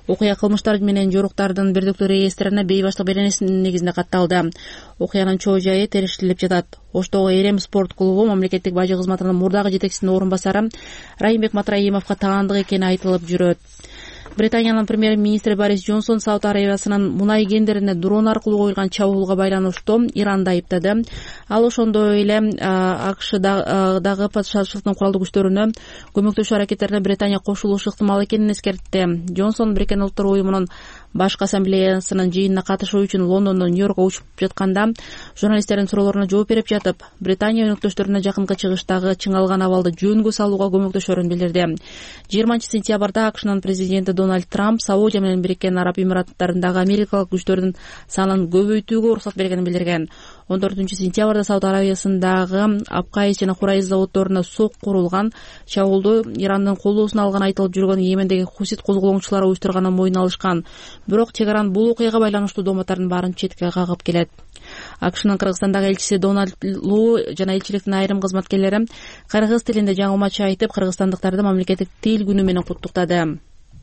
Окуя кылмыштар менен жоруктардын бирдиктүү реестрине бейбаштык беренесинин негизинде катталды. Окуянын чоо жайы териштирилип жатат. Оштогу Эрем спорт клубу мамлекеттик бажы кызматынын мурдагы жетекчисинин орун басары Райымбек Матраимовго таандык экени айтылып жүрөт. Британиянын премьер-министри Борис Джонсон Сауд Арабиясынын мунай кендерине дрон аркылуу коюлган чабуулга байланыштуу Иранды айыптады. Ал ошондой эле АКШдагы патшалыктын куралдуу күчтөрүнө көмөктөшүү аракеттерине Британия кошулушу ыктымал экенин эскертти. Джонсон Бириккен Улуттар уюмунун башкы ассамблеясынын жыйынына катышуу үчүн Лондондон Нью-Йоркко учуп жатканда журналисттердин суроолоруна жооп берип жатып, Британия өнөктөштөрүнө жакынкы чыгыштагы чыңалган абалды жөнгө салууга көмөктөшөрүн билдирди. жыйырманчы сентябрда АКШнын президенти Дональд Трамп Саудия менен Бириккен Араб Эмираттарындагы америкалык күчтөрдүн санын көбөйтүүгө уруксат бергенин билдирген. он төртүнчү сентябрда Сауд Арабиясындагы Абкайс жана Хурайз заводдоруна сок курулган чабуулду Ирандын колдоосуна алган айтылып жүргөн Йемендеги хусит козголоңчулары уюштурганын мойнуна алышкан. Бирок чек аран бул окуяга байланыштуу дооматтардын баарын четке кагып келет. АКШнын Кыргызстандагы элчиси Дональд Лу жана элчиликтин айрым кызматкерлери кыргыз тилинде жаңылмачы айтып, кыргызстандыктарды мамлекеттик тил күнү менен куттуктады.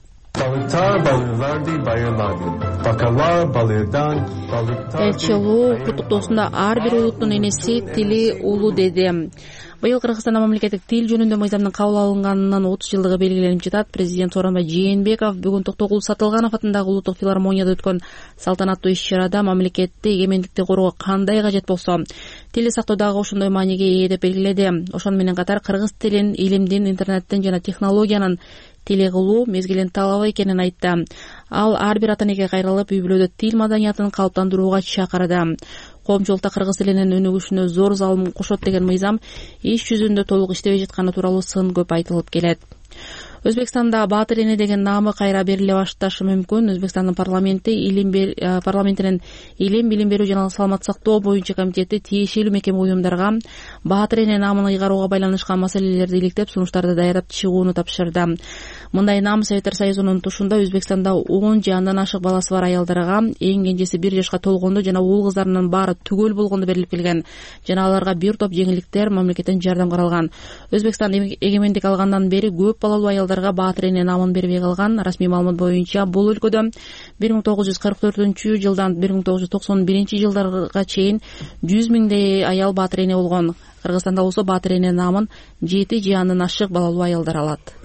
Элчи Лу куттуктоосунда ар бир улуттун энеси тили улуу деди. Быйыл Кыргызстанда мамлекеттик тил жөнүндө мыйзамдын кабыл алынганынан отуз жылдыгы белгиленип жатат. Президент Сооронбай Жээнбеков бүгүн Токтогул Сатылганов атындагы улуттук филармонияда өткөн салтанаттуу иш-чарада мамлекетти эгемендикти коргоо кандай кажет болсо, тилди сактоо дагы ошондой мааниге ээ деп белгиледи. Ошону менен катар кыргыз тилин, илимдин, интернеттин жана технологиянын тили кылуу мезгилинин талабы экенин айтты. Ал ар бир ата-энеге кайрылып, үй бүлөдө тил маданиятын калыптандырууга чакырды. Коомчулукта кыргыз тилинин өнүгүшүнө зор залым кошот деген мыйзам иш жүзүндө толук иштебей жатканы тууралуу сын көп айтылып келет. Өзбекстанда Баатыр эне деген наамы кайра бериле башташы мүмкүн. Өзбекстандын парламенти илим парламентинин илим, билим берүү жана саламат сактоо боюнча комитети тиешелүү мекеме уюмдарга Баатыр эне наамын ыйгарууга байланышкан маселелерди иликтеп, сунуштарды даярдап чыгууну тапшырды. Мындай наам Советтер Союзунун тушунда Өзбекстанда он же андан ашык баласы бар аялдарга, эң кенжеси бир жашка толгондо жана уул кыздарынын баары түгөл болгондо берилип келген. Жана аларга бир топ жеңилдиктер мамлекеттен жардам каралган. Өзбекстан эгемендик алгандан бери көп балалуу аялдар Баатыр эне наамын бербей калган. Расмий маалымат боюнча бул өлкөдө бир миң тогуз жүз кырк төртүнчү жылдан бир миң тогуз жүз токсон биринчи жылдарга чейин жүз миңдей аял Баатыр эне болгон. Кыргызстанда болсо Баатыр эне наамын жети же андан ашык балалуу аялдар алат.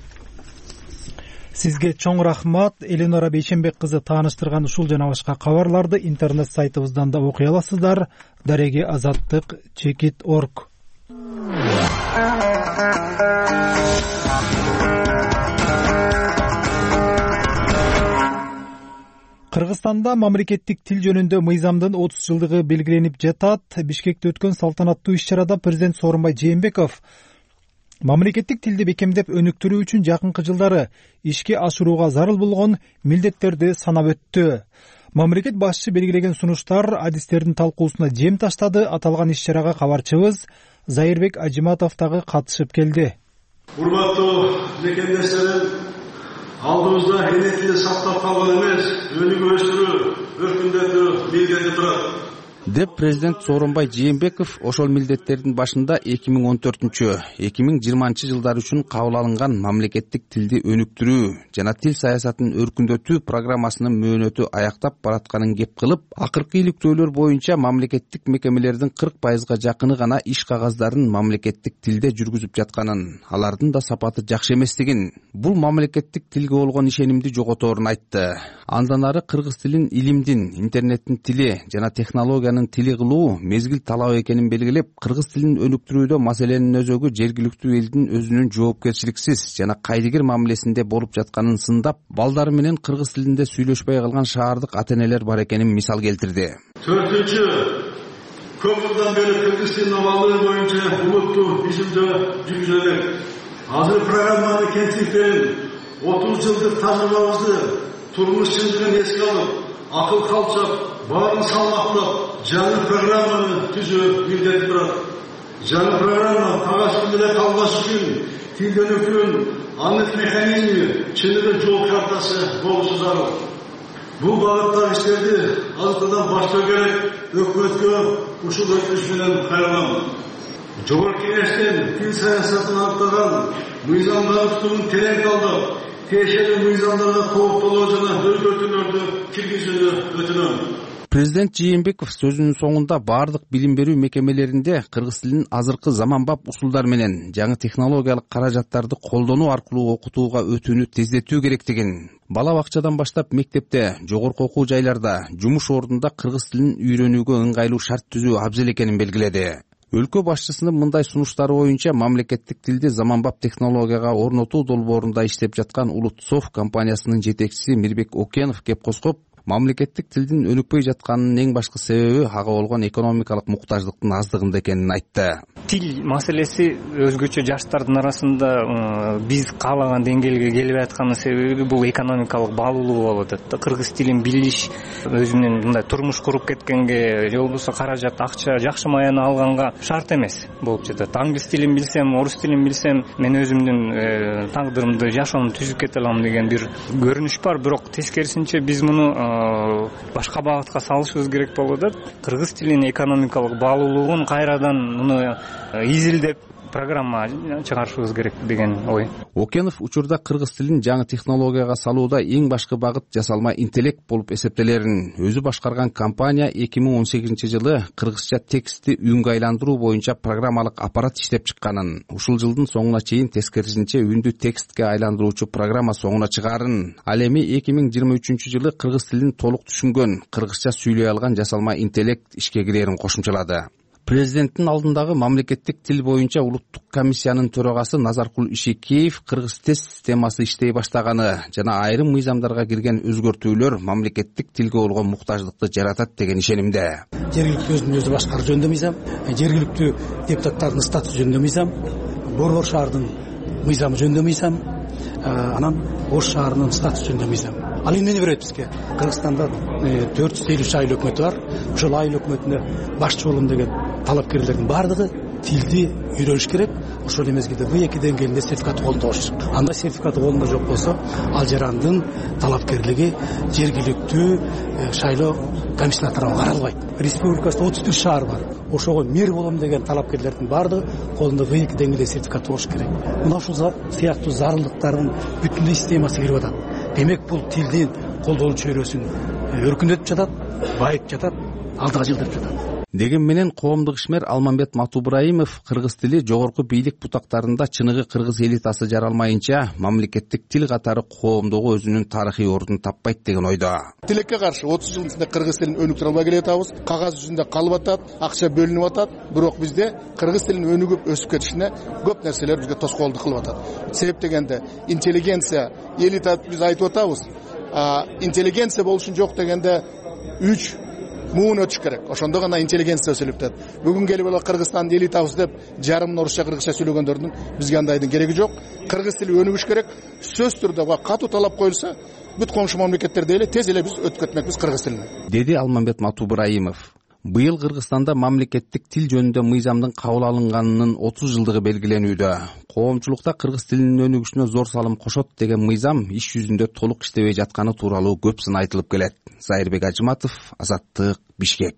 Сизге чоң рахмат. Эленора Бейшенбек кызы тааныштырган ушул жана башка кабарларды интернет сайтыбыздан да окуй аласыздар. Дареги азаттык чекит точка орг. Кыргызстанда мамлекеттик тил жөнүндө мыйзамдын отуз жылдыгы белгиленип жатат. Бишкекте өткөн салтанаттуу иш-чарада президент Сооронбай Жээнбеков мамлекеттик тилди бекемдеп өнүктүрүү үчүн жакынкы жылдары ишке ашырууга зарыл болгон милдеттерди санап өттү. Мамлекет башчысы белгилеген сунуштар, адистердин талкуусуна жем таштады. Аталган иш-чарага кабарчыбыз Зайырбек Ажиматов дагы катышып келди. Урматтуу мекендештерим, алдыбызда эне тилди сактап калган эмес, өнүгүү өстүрүү, өркүндөтүү милдети турат деп президент Сооронбай Жээнбеков ошол милдеттердин башында эки миң он төртүнчү эки миң жыйырманчы жылдар үчүн кабыл алынган мамлекеттик тилди өнүктүрүү жана тил саясатын өркүндөтүү программасынын мөөнөтү аяктап баратканын кеп кылып, акыркы иликтөөлөр боюнча мамлекеттик мекемелердин кырк пайызга жакыны гана иш кагаздарын мамлекеттик тилде жүргүзүп жатканын, алардын да сапаты жакшы эместигин, бул мамлекеттик тилге болгон ишенимди жоготорун айтты. Андан ары кыргыз тилин илимдин, интернеттин тили жана технологиянын тили кылуу мезгил талабы экенин белгилеп, кыргыз тилин өнүктүрүүдө маселенин өзөгү жергиликтүү элдин өзүнүн жоопкерчиликсиз жана кайдыгер мамилесинде болуп жатканын сындап, балдары менен кыргыз тилинде сүйлөшпөй калган шаардык ата-энелер бар экенин мисал келтирди. Төртүнчү, көп жылдан бери кыргыз тилинин абалы боюнча улуттуу изилдөө жүргүзүлөт. Азыр программаны кеңсийтен отуз жылдык тажрыйбабызды, турмуш чындыгын эске алып, акыл калчап, баарын салмактап, жаңы программаны түзүү милдети турат. Жаңы программа кагаз менен калбаш үчүн тилди өнүктүрүүнүн анык механизми, чыныгы жол картасы болушу зарыл. Бул багыттагы иштерди азыртадан баштоо керек. Өкмөткө ушул өтүнүш менен кайрылам. Жогорку Кеңештен тил саясатын аныктаган мыйзамдагы туумун терең талдап, тиешелүү мыйзамдарга толуктоолоо жана өзгөртүүлөрдү киргизүүнү өтүнөм. Президент Жээнбеков сөзүнүн соңунда баардык билим берүү мекемелеринде кыргыз тилин азыркы заманбап усулдар менен жаңы технологиялык каражаттарды колдонуу аркылуу окутууга өтүүнү тездетүү керектигин, бала бакчадан баштап мектепте, жогорку окуу жайларда, жумуш ордунда кыргыз тилин үйрөнүүгө ыңгайлуу шарт түзүү абзел экенин белгиледи. Өлкө башчысынын мындай сунуштары боюнча мамлекеттик тилди заманбап технологияга орнотуу долбоорунда иштеп жаткан Улутсофт компаниясынын жетекчиси Мирбек Окенов кеп коскоп, мамлекеттик тилдин өнүкпөй жатканынын эң башкы себеби ага болгон экономикалык муктаждыктын аздыгында экенин айтты. Тил маселеси өзгөчө жаштардын арасында биз каалаган деңгээлге келбей атканын себеби бул экономикалык баалуулук болуп атат. Кыргыз тилин билиш өзүнүн мындай турмуш куруп кеткенге же болбосо каражат, акча, жакшы маяны алганга шарт эмес болуп жатат. Англис тилин билсем, орус тилин билсем, мен өзүмдүн тагдырымды, жашоомду түзүп кете алам деген бир көрүнүш бар. Бирок тескерисинче биз муну башка багытка салышыбыз керек болуп атат. Кыргыз тилинин экономикалык баалуулугун кайрадан муну изилдеп программа чыгарышыбыз керек деген ой. Окенов учурда кыргыз тилин жаңы технологияга салууда эң башкы багыт жасалма интеллект болуп эсептелерин өзү башкарган компания эки миң он сегизинчи жылы кыргызча текстти үнгө айландыруу боюнча программалык аппарат иштеп чыкканын, ушул жылдын соңуна чейин тескерисинче үндү текстке айландыруучу программа соңуна чыгаарын, ал эми эки миң жыйырма үчүнчү жылы кыргыз тилин толук түшүнгөн, кыргызча сүйлөй алган жасалма интеллект ишке кирерин кошумчалады. Президенттин алдындагы мамлекеттик тил боюнча улуттук комиссиянын төрагасы Назаркул Ишекеев кыргыз тест системасы иштей баштаганы жана айрым мыйзамдарга кирген өзгөртүүлөр мамлекеттик тилге болгон муктаждыкты жаратат деген ишенимде. Жергиликтүү өзүн өзү башкаруу жөнүндө мыйзам, жергиликтүү депутаттардын статусу жөнүндө мыйзам, Борбор шаардын мыйзамы жөнүндө мыйзам, анан Ош шаарынын статусу жөнүндө мыйзам. Ал эмнени берет бизге? Кыргызстанда төрт жүз элүү үч айыл өкмөтү бар. Ошол айыл өкмөтүнө башчы болом деген талапкерлердин баардыгы тилди үйрөнүш керек. Ошол мезгилде б эки деңгээлинде сертификат колунда болуш керек. Андай сертификаты колунда жок болсо, ал жарандын талапкерлиги жергиликтүү шайлоо комиссия тарабынан каралбайт. Республикасында отуз бир шаар бар. Ошого мэр болом деген талапкерлердин баардыгы колунда б эки деңгээлде сертификаты болуш керек. Мына ушул сыяктуу зарылдыктардын бүтүндөй системасы кирип атат. Демек бул тилдин колдонуу чөйрөсүн өркүндөтүп жатат, байытып жатат, алдыга жылдырып жатат. Деген менен коомдук ишмер Алмамбет Матубраимов кыргыз тили жогорку бийлик бутактарында чыныгы кыргыз элитасы жаралмайынча мамлекеттик тил катары коомдогу өзүнүн тарыхый ордун таппайт деген ойдо. Тилекке каршы отуз жылдын ичинде кыргыз тилин өнүктүрө албай келатабыз. Кагаз жүзүндө калып атат, акча бөлүнүп атат. Бирок бизде кыргыз тилин өнүгүп өсүп кетишине көп нерселер бизге тоскоолдук кылып атат. Себеп дегенде интеллигенция, элита биз айтып атабыз. Интеллигенция болушун жок дегенде үч муун өтүш керек. Ошондо гана интеллигенция өсүлүп атат. Бүгүн келип эле Кыргызстан элитабыз деп жарым орусча кыргызча сүйлөгөндөрдүн бизге андайдын кереги жок. Кыргыз тили өнүгүш керек. Сөз түрдө катуу талап коюлса, бүт коңшу мамлекеттерде эле тез эле биз өтүп кетмекпиз кыргыз тилине. Деди Алмамбет Матубраимов. Быйыл Кыргызстанда мамлекеттик тил жөнүндө мыйзамдын кабыл алынганынын отуз жылдыгы белгиленүүдө. Коомчулукта кыргыз тилинин өнүгүшүнө зор салым кошот деген мыйзам иш жүзүндө толук иштебей жатканы тууралуу көп сын айтылып келет. Зайырбек Ажыматов, Азаттык, Бишкек.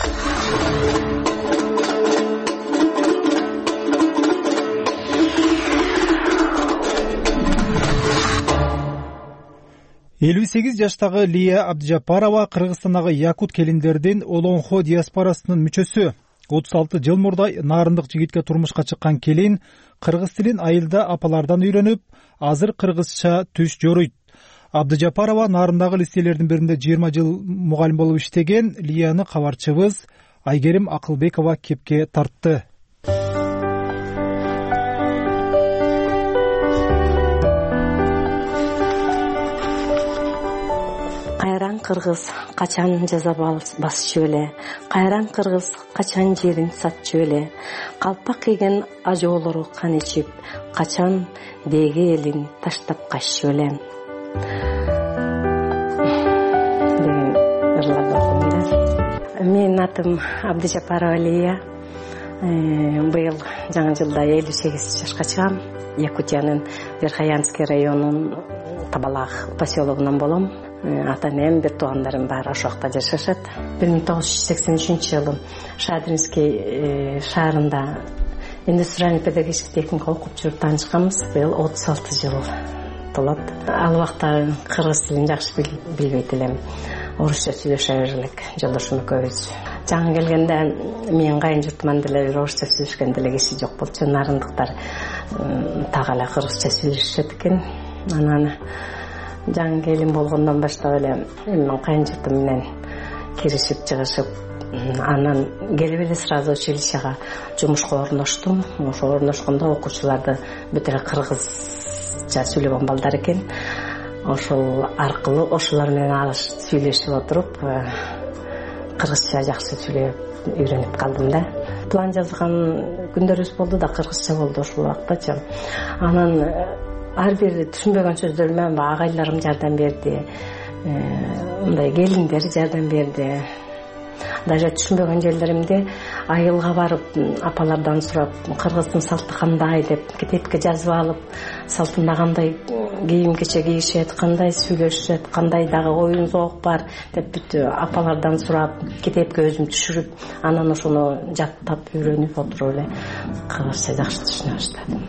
элүү сегиз жаштагы Лия Абдыжапарова Кыргызстандагы якут келиндердин Олонхо диаспорасынын мүчөсү. отуз алты жыл мурда нарындык жигитке турмушка чыккан келин кыргыз тилин айылда апалардан үйрөнүп, азыр кыргызча түш жоруйт. Абдыжапарова нарындагы лицейлердин биринде жыйырма жыл мугалим болуп иштеген. Лияны кабарчыбыз Айгерим Акылбекова кепке тартты. Кайран кыргыз качан жаза басчу эле, кайран кыргыз качан жерин сатчу эле, калпак кийген ажоолору кан ичип, качан деги элин таштап каччу эле. Деген ырларды окумда. Менин атым Абдыжапарова Лия. Быйыл жаңы жылда элүү сегиз жашка чыгам. Якутиянын Верхоянский районунун Табалак поселогунан болом. Ата-энем, бир туугандарым бар, ошол жакта жашашат. бир миң тогуз жүз сексен үчүнчү жылы Шадринский шаарында индустриальный педагогический техникум окуп жүрүп таанышканбыз. Быйыл отуз алты жыл болот. Ал убакта кыргыз тилин жакшы билбейт элем. Орусча сүйлөшө элек жолдошум экөөбүз. Жаңы келгенде менин кайын журтуман деле бир орусча сүйлөшкөн деле киши жок болчу. Нарындыктар так эле кыргызча сүйлөшөт экен. Анан жаңы келин болгондон баштап эле менин кайын журтум менен киришип чыгышып, анан келип эле сразу училищега жумушка орноштум. Ошо орношкондо окуучуларды бүт эле кыргызча сүйлөгөн балдар экен. Ошол аркылуу ошолор менен алыш сүйлөшүп отуруп кыргызча жакшы сүйлөп үйрөнүп калдым да. План жазган күндөрүбүз болду да, кыргызча болду ошол убактачы. Анан ар бир түшүнбөгөн сөздөрүмө агайларым жардам берди, мындай келиндер жардам берди. Даже түшүнбөгөн жерлеримде айылга барып апалардан сурап, кыргыздын салты кандай деп китепке жазып алып, салтында кандай кийим кече кийишет, кандай сүйлөшөт, кандай дагы оюн зоок бар деп бүт апалардан сурап, китепке өзүм түшүрүп, анан ошону жаттап үйрөнүп отуруп эле кыргызча жакшы түшүнө баштадым.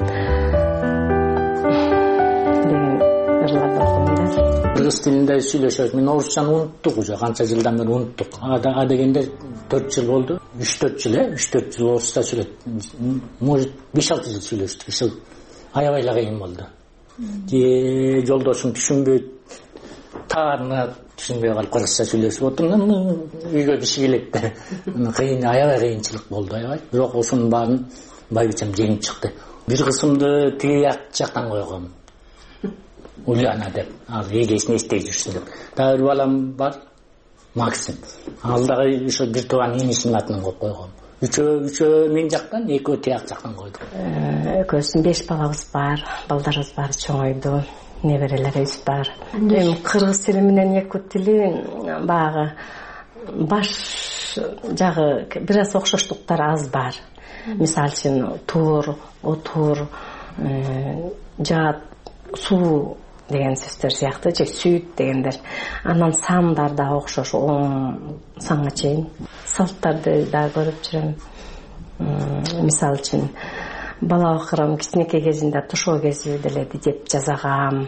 Кыргыз тилинде сүйлөшөбүз. Мен орусчаны унуттук уже, канча жылдан бери унуттук. А дегенде төрт жыл болду. үч төрт жыл, э, үч төрт жыл орусча сүйлөт. Может, беш алты жыл сүйлөштүк. Ошол аябай эле кыйын болду. Же жолдошум түшүнбөйт, таарына түшүнбөй калып кыргызча сүйлөшүп отурмун. Үйгө киши келет да. Кыйын, аябай кыйынчылык болду, аябай. Бирок ошонун баарын байбичем жеңип чыкты. Бир кысымды тиги жактан койгом. Ульяна деп, ал эгесин эстей жүрсүн деп. Дагы бир балам бар, Максим. Ал дагы ошо бир тууган энесинин атынан коюп койгом. Үчөө, үчөө мен жактан, экөө тияк жактан койдук. Экөөсүн беш балабыз бар, балдарыбыз бар, чоңойду, неберелерибиз бар. Эми кыргыз тили менен якут тили багы баш жагы бир аз окшоштуктар аз бар. Мисалы үчүн тур, отур, жаат, суу деген сөздөр сыяктуу, же сүйт дегендер. Анан сандар да окшош, он санга чейин. Салттарды да көрүп жүрөм. Мисалы үчүн бала акырым кичинекей кезинде тушоо кези деле деп жазагам.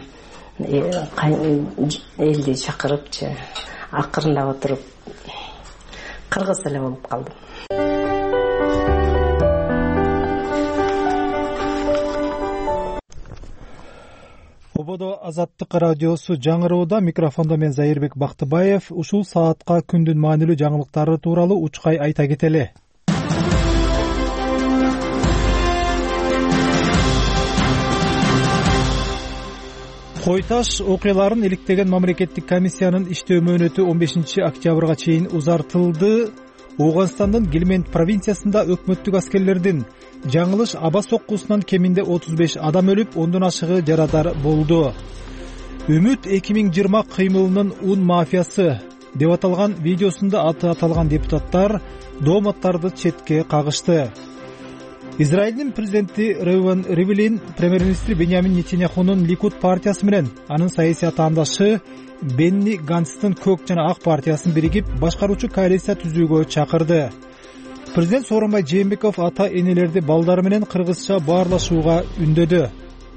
Элди чакырыпчы, акырындап отуруп кыргыз эле болуп калдым. Ободо Азаттык радиосу жаңырууда. Микрофондо мен Зайырбек Бактыбаев. Ушул саатка күндүн маанилүү жаңылыктары тууралуу учкай айта кетели. Кой таш окуяларын иликтеген мамлекеттик комиссиянын иштөө мөөнөтү он бешинчи октябрга чейин узартылды. Ооганстандын Гельманд провинциясында өкмөттүк аскерлердин жаңылыш аба соккусунан кеминде отуз беш адам өлүп, ондон ашыгы жарадар болду. Үмүт эки миң жыйырма кыймылынын ун мафиясы деп аталган видеосунда аты аталган депутаттар дооматтарды четке кагышты. Израилдин президенти Ревен Ривлин премьер-министри Беньямин Нетаньяхунун Ликуд партиясы менен анын саясий атаандашы Бенни Ганстын көк жана ак партиясын биригип башкаруучу коалиция түзүүгө чакырды. Президент Сооронбай Жээнбеков ата энелерди балдары менен кыргызча баарлашууга үндөдү.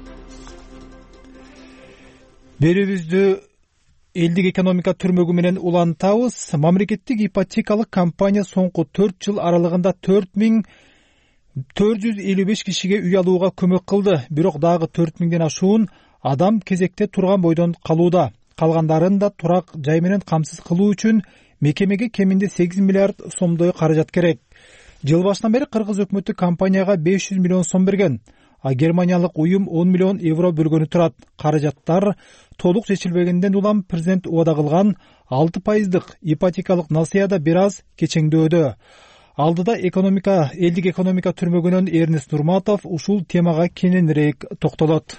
Берүүбүздү элдик экономика түрмөгү менен улантабыз. Мамлекеттик ипотекалык компания соңку төрт жыл аралыгында төрт миң төрт жүз элүү беш кишиге үй алууга көмөк кылды. Бирок дагы төрт миңден ашуун адам кезекте турган бойдон калууда. Калгандарын да турак жай менен камсыз кылуу үчүн мекемеге кеминде сегиз миллиард сомдой каражат керек. Жыл башынан бери кыргыз өкмөтү компанияга беш жүз миллион сом берген, а германиялык уюм он миллион евро бөлгөнү турат. Каражаттар толук чечилбегенден улам президент убада кылган алты пайыздык ипотекалык насыяда бир аз кечеңдөөдө. Алдыда экономика, элдик экономика түрмөгүнөн Эрнест Нурматов ушул темага кененирээк токтолот.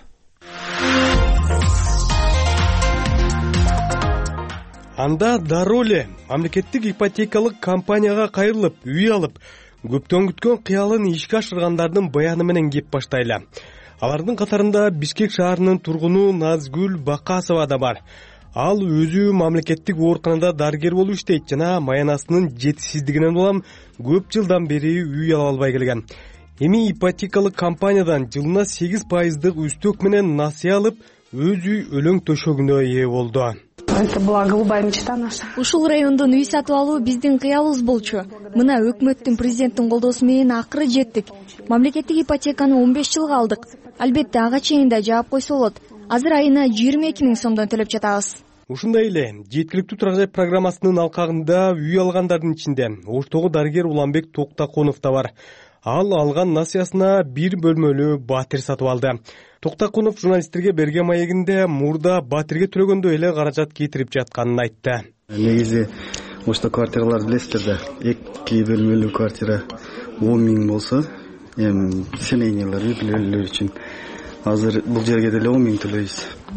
Анда дароо эле мамлекеттик ипотекалык компанияга кайрылып, үй алып, көптөн күткөн кыялын ишке ашыргандардын баяны менен кеп баштайлы. Алардын катарында Бишкек шаарынын тургуну Назгүл Бакасова да бар. Ал өзү мамлекеттик ооруканада дарыгер болуп иштейт жана маянасынын жетишсиздигинен улам көп жылдан бери үй ала албай келген. Эми ипотекалык компаниядан жылына сегиз пайыздык үстөк менен насыя алып, өз үй өлөң төшөгүнө ээ болду. Это была голубая мечта наша. Ушул райондон үй сатып алуу биздин кыялыбыз болчу. Мына өкмөттүн, президенттин колдоосу менен акыры жеттик. Мамлекеттик ипотеканы он беш жылга алдык. Албетте ага чейин да жаап койсо болот. Азыр айына жыйырма эки миң сомдон төлөп жатабыз. Ушундай эле жеткиликтүү турак жай программасынын алкагында үй алгандардын ичинде Оштогу дарыгер Уланбек Токтакунов да бар. Ал алган насыясына бир бөлмөлүү батир сатып алды. Токтакунов журналисттерге берген маегинде мурда батирге төлөгөндөй эле каражат кетирип жатканын айтты. Негизи ошто квартираларды билесиздер да, эки бөлмөлүү квартира он миң болсо, эми семейныйлар, үй бүлөлөр үчүн азыр бул жерге деле он миң төлөйбүз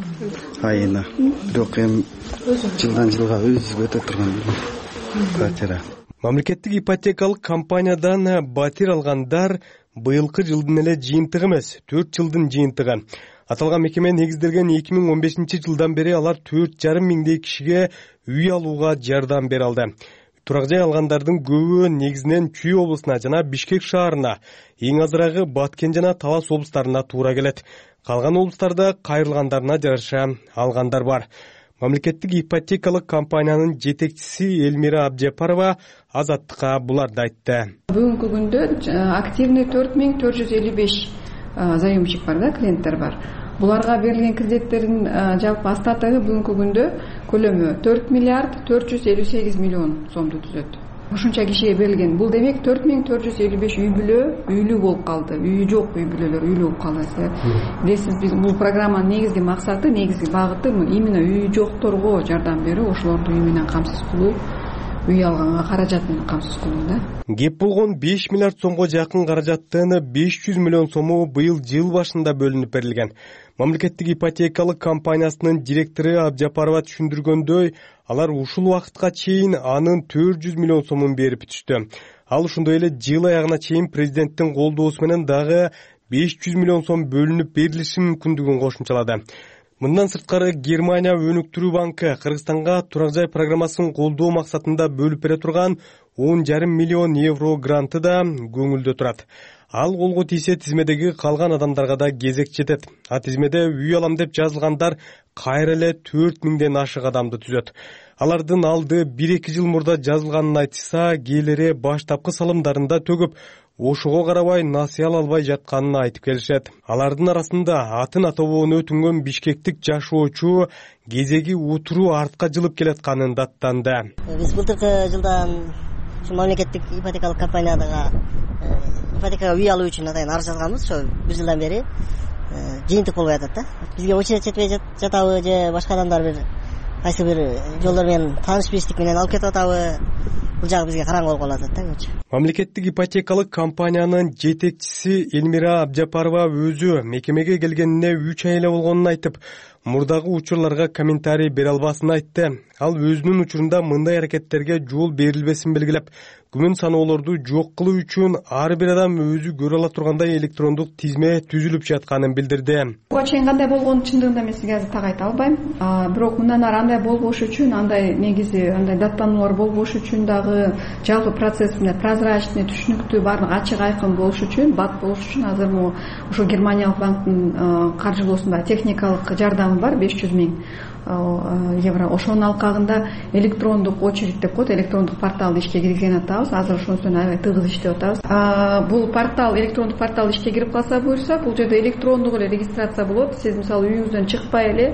айына. Бирок эми жылдан жылга өзүбүз өтө турган квартира. Мамлекеттик ипотекалык компаниядан батир алгандар быйылкы жылдын эле жыйынтыгы эмес, төрт жылдын жыйынтыгы. Аталган мекеме негизделген эки миң он бешинчи жылдан бери алар төрт жарым миңдей кишиге үй алууга жардам бере алды. Турак жай алгандардын көбү негизинен Чүй облусуна жана Бишкек шаарына, эң азырагы Баткен жана Талас облустарына туура келет. Калган облустарда кайрылгандарына жараша алгандар бар. Мамлекеттик ипотекалык компаниянын жетекчиси Элмира Абжапарова Азаттыкка буларды айтты. Бүгүнкү күндө активный төрт миң төрт жүз элүү беш заемщик бар да, клиенттер бар. Буларга берилген кредиттердин жалпы остатыгы бүгүнкү күндө көлөмү төрт миллиард төрт жүз элүү сегиз миллион сомду түзөт. Ушунча кишиге берилген. Бул демек төрт миң төрт жүз элүү беш үй бүлө үйлүү болуп калды. Үйү жок үй бүлөлөр үйлүү болуп калды. Билесиз, биз бул программанын негизги максаты, негизги багыты именно үйү жокторго жардам берүү, ошолорду үй менен камсыз кылуу, үй алганга каражат менен камсыз кылуу да. Кеп болгон беш миллиард сомго жакын каражаттын беш жүз миллион сому быйыл жыл башында бөлүнүп берилген. Мамлекеттик ипотекалык компаниясынын директору Абжапарова түшүндүргөндөй, алар ушул убакытка чейин анын төрт жүз миллион сомун берип түштү. Ал ошондой эле жыл аягына чейин президенттин колдоосу менен дагы беш жүз миллион сом бөлүнүп берилиши мүмкүндүгүн кошумчалады. Мындан сырткары Германия өнүктүрүү банкы Кыргызстанга турак жай программасын колдоо максатында бөлүп бере турган он жарым миллион евро гранты да көңүлдө турат. Ал колго тийсе тизмедеги калган адамдарга да кезек жетет. А тизмеде үй алам деп жазылгандар кайра эле төрт миңден ашык адамды түзөт. Алардын алды бир эки жыл мурда жазылганын айтса, кээлери баштапкы салымдарында төгүп, ошого карабай насыя ала албай жатканын айтып келишет. Алардын арасында атын атобоону өтүнгөн бишкектик жашоочу кезеги утуруу артка жылып келатканын даттанды. Биз былтыркы жылдан мамлекеттик ипотекалык компаниядага ипотекага үй алуу үчүн атайын арыз жазганбыз. Ошо бир жылдан бери жыйынтык болбой атат да. Бизге очередь жетпей жатабы же башка адамдар бир кайсы бир жолдор менен тааныш билиштик менен алып кетип атабы, бул жагы бизге караңгы болуп калып атат да. Мамлекеттик ипотекалык компаниянын жетекчиси Элмира Абжапарова өзү мекемеге келгенине үч ай эле болгонун айтып, мурдагы учурларга комментарий бере албасын айтты. Ал өзүнүн учурунда мындай аракеттерге жол берилбесин белгилеп, күмөн саноолорду жок кылуу үчүн ар бир адам өзү көрө ала тургандай электрондук тизме түзүлүп жатканын билдирди. Буга чейин кандай болгонун чындыгында мен сизге азыр так айта албайм. Бирок мындан ары андай болбош үчүн, андай негизи андай даттануулар болбош үчүн дагы жалпы процесс менен прозрачный, түшүнүктүү, баардыгы ачык айкын болуш үчүн, бат болуш үчүн азыр могу ошо Германиялык банктын каржылоосунда техникалык жардамы бар, беш жүз миң евро. Ошонун алкагында электрондук очередь деп коет, электрондук порталды ишке киргизген атабыз. Азыр ошонусун аябай тыгыз иштеп атабыз. Бул портал, электрондук портал ишке кирип калса буюрса, бул жерде электрондук эле регистрация болот. Сиз мисалы үйүңүздөн чыкпай эле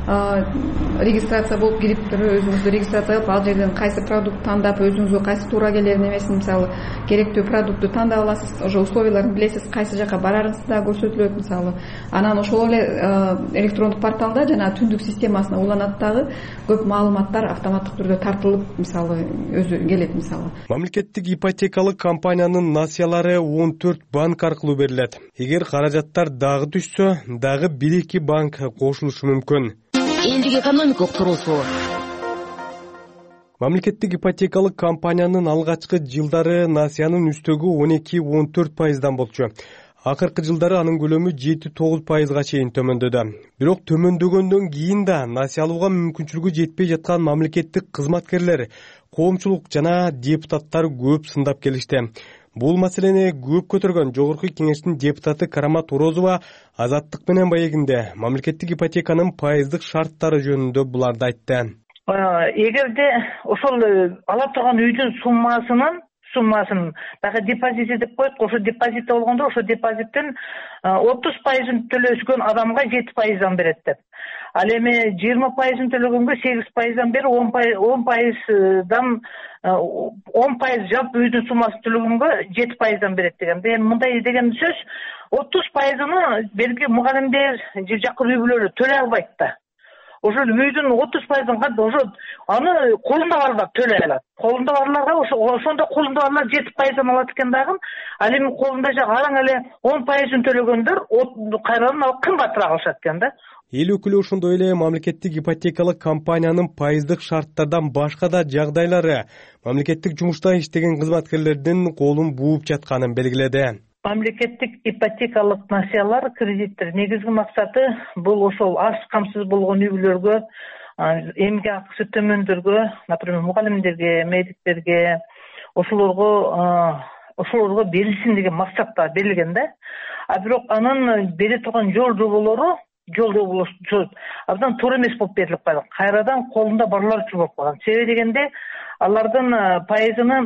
регистрация болуп кирип туруп, өзүңүздү регистрация кылып, ал жерден кайсы продукт тандап, өзүңүзгө кайсы туура келерин эмесин, мисалы керектүү продукту тандап аласыз. Ошо условияларын билесиз, кайсы жака барарыңызды да көрсөтүлөт мисалы. Анан ошол эле электрондук порталда жана түндүк системасына уланат дагы көп маалыматтар автоматтык түрдө тартылып, мисалы өзү келет мисалы. Мамлекеттик ипотекалык компаниянын насыялары он төрт банк аркылуу берилет. Эгер каражаттар дагы түшсө, дагы бир эки банк кошулушу мүмкүн. Элдик экономикалык туруусу. Мамлекеттик ипотекалык компаниянын алгачкы жылдары насыянын үстөгү он эки он төрт пайыздан болчу. Акыркы жылдары анын көлөмү жети тогуз пайызга чейин төмөндөдү. Бирок төмөндөгөндөн кийин да насыя алууга мүмкүнчүлүгү жетпей жаткан мамлекеттик кызматкерлер, коомчулук жана депутаттар көп сындап келишти. Бул маселени көп көтөргөн Жогорку Кеңештин депутаты Карамат Орозова Азаттык менен маегинде мамлекеттик ипотеканын пайыздык шарттары жөнүндө буларды айтты. Эгерде ошол ала турган үйдүн суммасынын суммасын баягы депозит деп коет, ошо депозитте болгондо ошо депозиттин отуз пайызын төлөшкөн адамга жети пайыздан берет деп. Ал эми жыйырма пайызын төлөгөнгө сегиз пайыздан бери он пайыздан он пайыз жалпы үйдүн суммасын төлөгөнгө жети пайыздан берет деген. Эми мындай деген сөз отуз пайызын белги мугалимдер же жакын үй бүлөлөр төлөй албайт да. Ошол үйдүн отуз пайызын ошо аны колунда барлар төлөй алат. Колунда барларга ошондо колунда барлар жети пайыздан алат экен дагы. Ал эми колунда араң эле он пайызын төлөгөндөр кайрадан алып кымбатыраак алышат экен да. Эл өкүлү ошондой эле мамлекеттик ипотекалык компаниянын пайыздык шарттардан башка да жагдайлары мамлекеттик жумушта иштеген кызматкерлердин колун бууп жатканын белгиледи. Мамлекеттик ипотекалык насыялар, кредиттер негизги максаты бул ошол аз камсыз болгон үй бүлөлөргө, эмгек акысы төмөндөргө, например, мугалимдерге, медиктерге, ошолорго ошолорго берилсин деген максатта берилген да. А бирок анын бере турган жол жоболору жол жоболору абдан туура эмес болуп берилип калган. Кайрадан колунда барлар үчүн болуп калган. Себеби дегенде алардын пайызын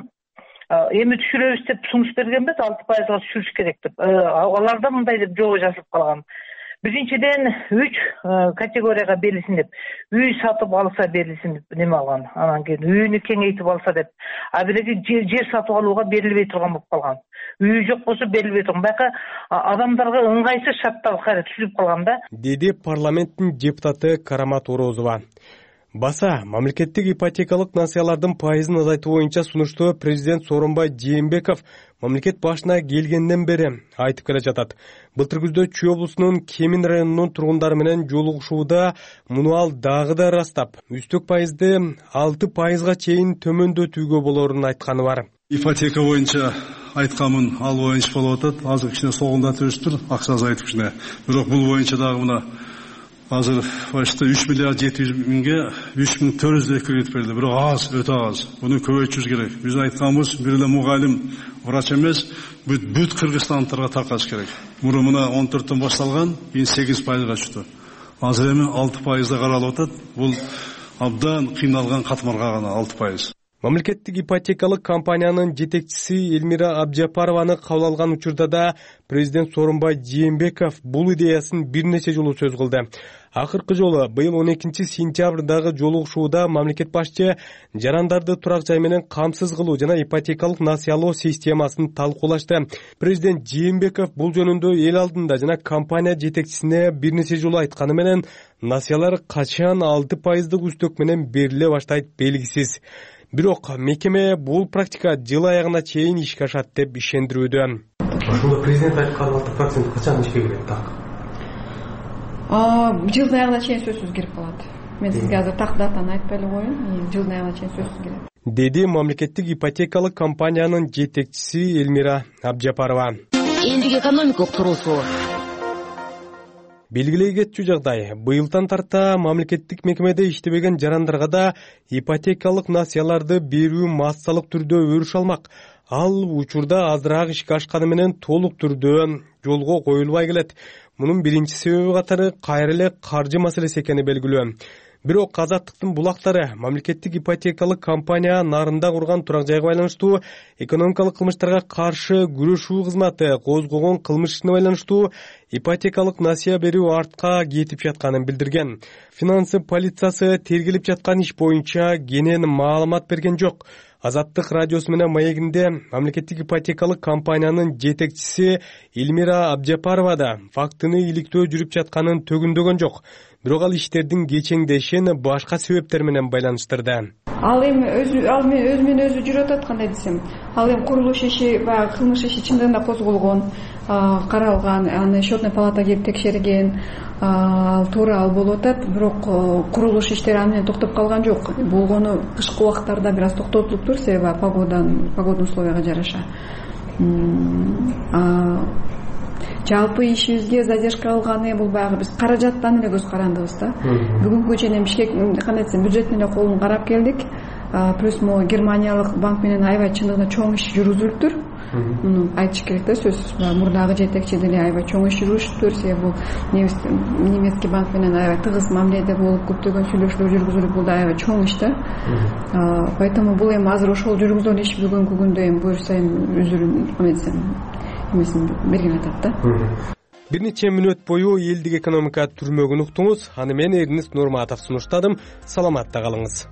эми түшүрөбүз деп сунуш бергенбиз, алты пайызга түшүрүш керек деп. Аларда мындай деп жобо жазылып калган. Биринчиден үч категорияга берилсин деп. Үй сатып алса берилсин деп неме алган. Анан кийин үйүнү кеңейтип алса деп. А биреги жер сатып алууга берилбей турган болуп калган. Үйү жок болсо берилбей турган. Байка адамдарга ыңгайсыз шарттар кайра түзүлүп калган да. Деди парламенттин депутаты Карамат Орозова. Баса, мамлекеттик ипотекалык насыялардын пайызын азайтуу боюнча сунушту президент Сооронбай Жээнбеков мамлекет башына келгенден бери айтып келе жатат. Былтыр күздө Чүй облусунун Кемин районунун тургундары менен жолугушууда муну ал дагы да ырастап, үстөк пайызды алты пайызга чейин төмөндөтүүгө болорун айтканы бар. Ипотека боюнча айткамын ал боюнча болуп атат. Азыр кичине согундатып өстүр, акча азайтып кичине. Бирок бул боюнча дагы мына азыр башта үч миллиард жети жүз миңге үч миң төрт жүз кредит берилди. Бирок аз, өтө аз. Буну көбөйтүш керек. Биз айтканбыз, бир эле мугалим, врач эмес, бүт бүт кыргызстандыктарга таркатыш керек. Мурун мына он төрттөн башталган, кийин сегиз пайызга чыкты. Азыр эми алты пайызда каралып атат. Бул абдан кыйналган катмарга гана алты пайыз. Мамлекеттик ипотекалык компаниянын жетекчиси Элмира Абжапарованы кабыл алган учурда да президент Сооронбай Жээнбеков бул идеясын бир нече жолу сөз кылды. Акыркы жолу быйыл он экинчи сентябрдагы жолугушууда мамлекет башчы жарандарды турак жай менен камсыз кылуу жана ипотекалык насыялоо системасын талкуулашты. Президент Жээнбеков бул жөнүндө эл алдында жана компания жетекчисине бир нече жолу айтканы менен насыялар качан алты пайыздык үстөк менен бериле баштайт белгисиз. Бирок мекеме бул практика жыл аягына чейин ишке ашат деп ишендирүүдө. Ошондо президент айткан алты процент качан ишке кирет так? Жылдын аягына чейин сөзсүз кирип калат. Мен сизге азыр так датаны айтпай эле коеюн, жылдын аягына чейин сөзсүз кирет. Деди мамлекеттик ипотекалык компаниянын жетекчиси Элмира Абжапарова. Элдик экономикалык туруусу белгилей кетчү жагдай. Быйылдан тарта мамлекеттик мекемеде иштебеген жарандарга да ипотекалык насыяларды берүү массалык түрдө өрүш алмак. Ал учурда азыраак ишке ашканы менен толук түрдө жолго коюлбай келет. Мунун биринчи себеби катары кайра эле каржы маселеси экени белгилүү. Бирок Азаттыктын булактары мамлекеттик ипотекалык компания нарында курган турак жайга байланыштуу экономикалык кылмыштарга каршы күрөшүү кызматы козгогон кылмыш ишине байланыштуу ипотекалык насыя берүү артка кетип жатканын билдирген. Финансы полициясы тергелип жаткан иш боюнча кенен маалымат берген жок. Азаттык радиосу менен маегинде мамлекеттик ипотекалык компаниянын жетекчиси Элмира Абжапарова да фактыны иликтөө жүрүп жатканын төгүндөгөн жок. Бирок ал иштердин кечеңдешин башка себептер менен байланыштырды. Ал эми өзү ал мен өзү менен өзү жүрүп атат, кандай десем. Ал эми курулуш иши, баягы кылмыш иши чындыгында козголгон, каралган, аны счетный палата келип текшерген, ал туура ал болуп атат. Бирок курулуш иштери аны менен токтоп калган жок. Болгону кышкы убактарда бир аз токтотулуптур, себеби погодан, погодный условияга жараша. Жалпы ишибизге задержка алганы бул баягы биз каражаттан эле көз карандыбыз да. Бүгүнкү чейин Бишкек кандай десем бюджеттин эле колун карап келдик. Плюс могу германиялык банк менен аябай чындыгында чоң иш жүргүзүлүптүр. муну айтыш керек да, сөзсүз. Мурдагы жетекчи деле аябай чоң иш жүргүзүптүр, себеби бул немецкий банк менен аябай тыгыз мамиледе болуп, көптөгөн сүйлөшүүлөр жүргүзүлүп, бул да аябай чоң иш да. Поэтому бул эми азыр ошол жүргүзгөн иш бүгүнкү күндө эми буюрса эми өзүрүн эмесин берген атат да. Бир нече мүнөт бою элдик экономика түрмөгүн уктуңуз. Аны мен Эрнис Нурматов сунуштадым. Саламатта калыңыз.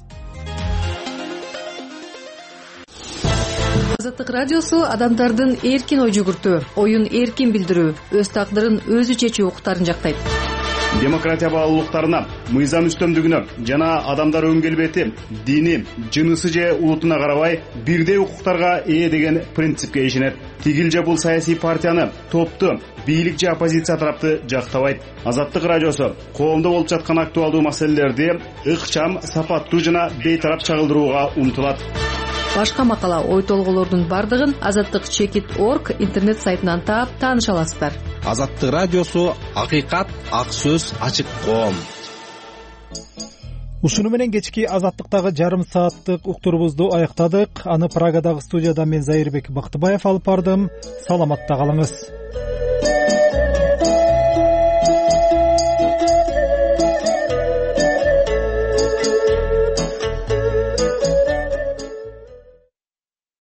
Азаттык радиосу адамдардын эркин ой жүгүртүү, оюн эркин билдирүү, өз тагдырын өзү чечүү укуктарын жактайт. Демократия баалуулуктарына, мыйзам үстөмдүгүнө жана адамдар өң келбети, дини, жынысы же улутуна карабай бирдей укуктарга ээ деген принципке ишенет. Тигил же бул саясий партияны, топту, бийлик же оппозиция тарапты жактабайт. Азаттык радиосу коомдо болуп жаткан актуалдуу маселелерди ыкчам, сапаттуу жана бейтарап чагылдырууга умтулат. Башка макала, ой толголордун бардыгын азаттык чекит точка орг интернет сайтынан таап тааныша аласыздар. Азаттык радиосу акыйкат, ак сөз, ачык коом. Ушуну менен кечки азаттыктагы жарым сааттык уктурубузду аяктадык. Аны Прагадагы студияда мен Зайырбек Бактыбаев алып бардым. Саламатта калыңыз.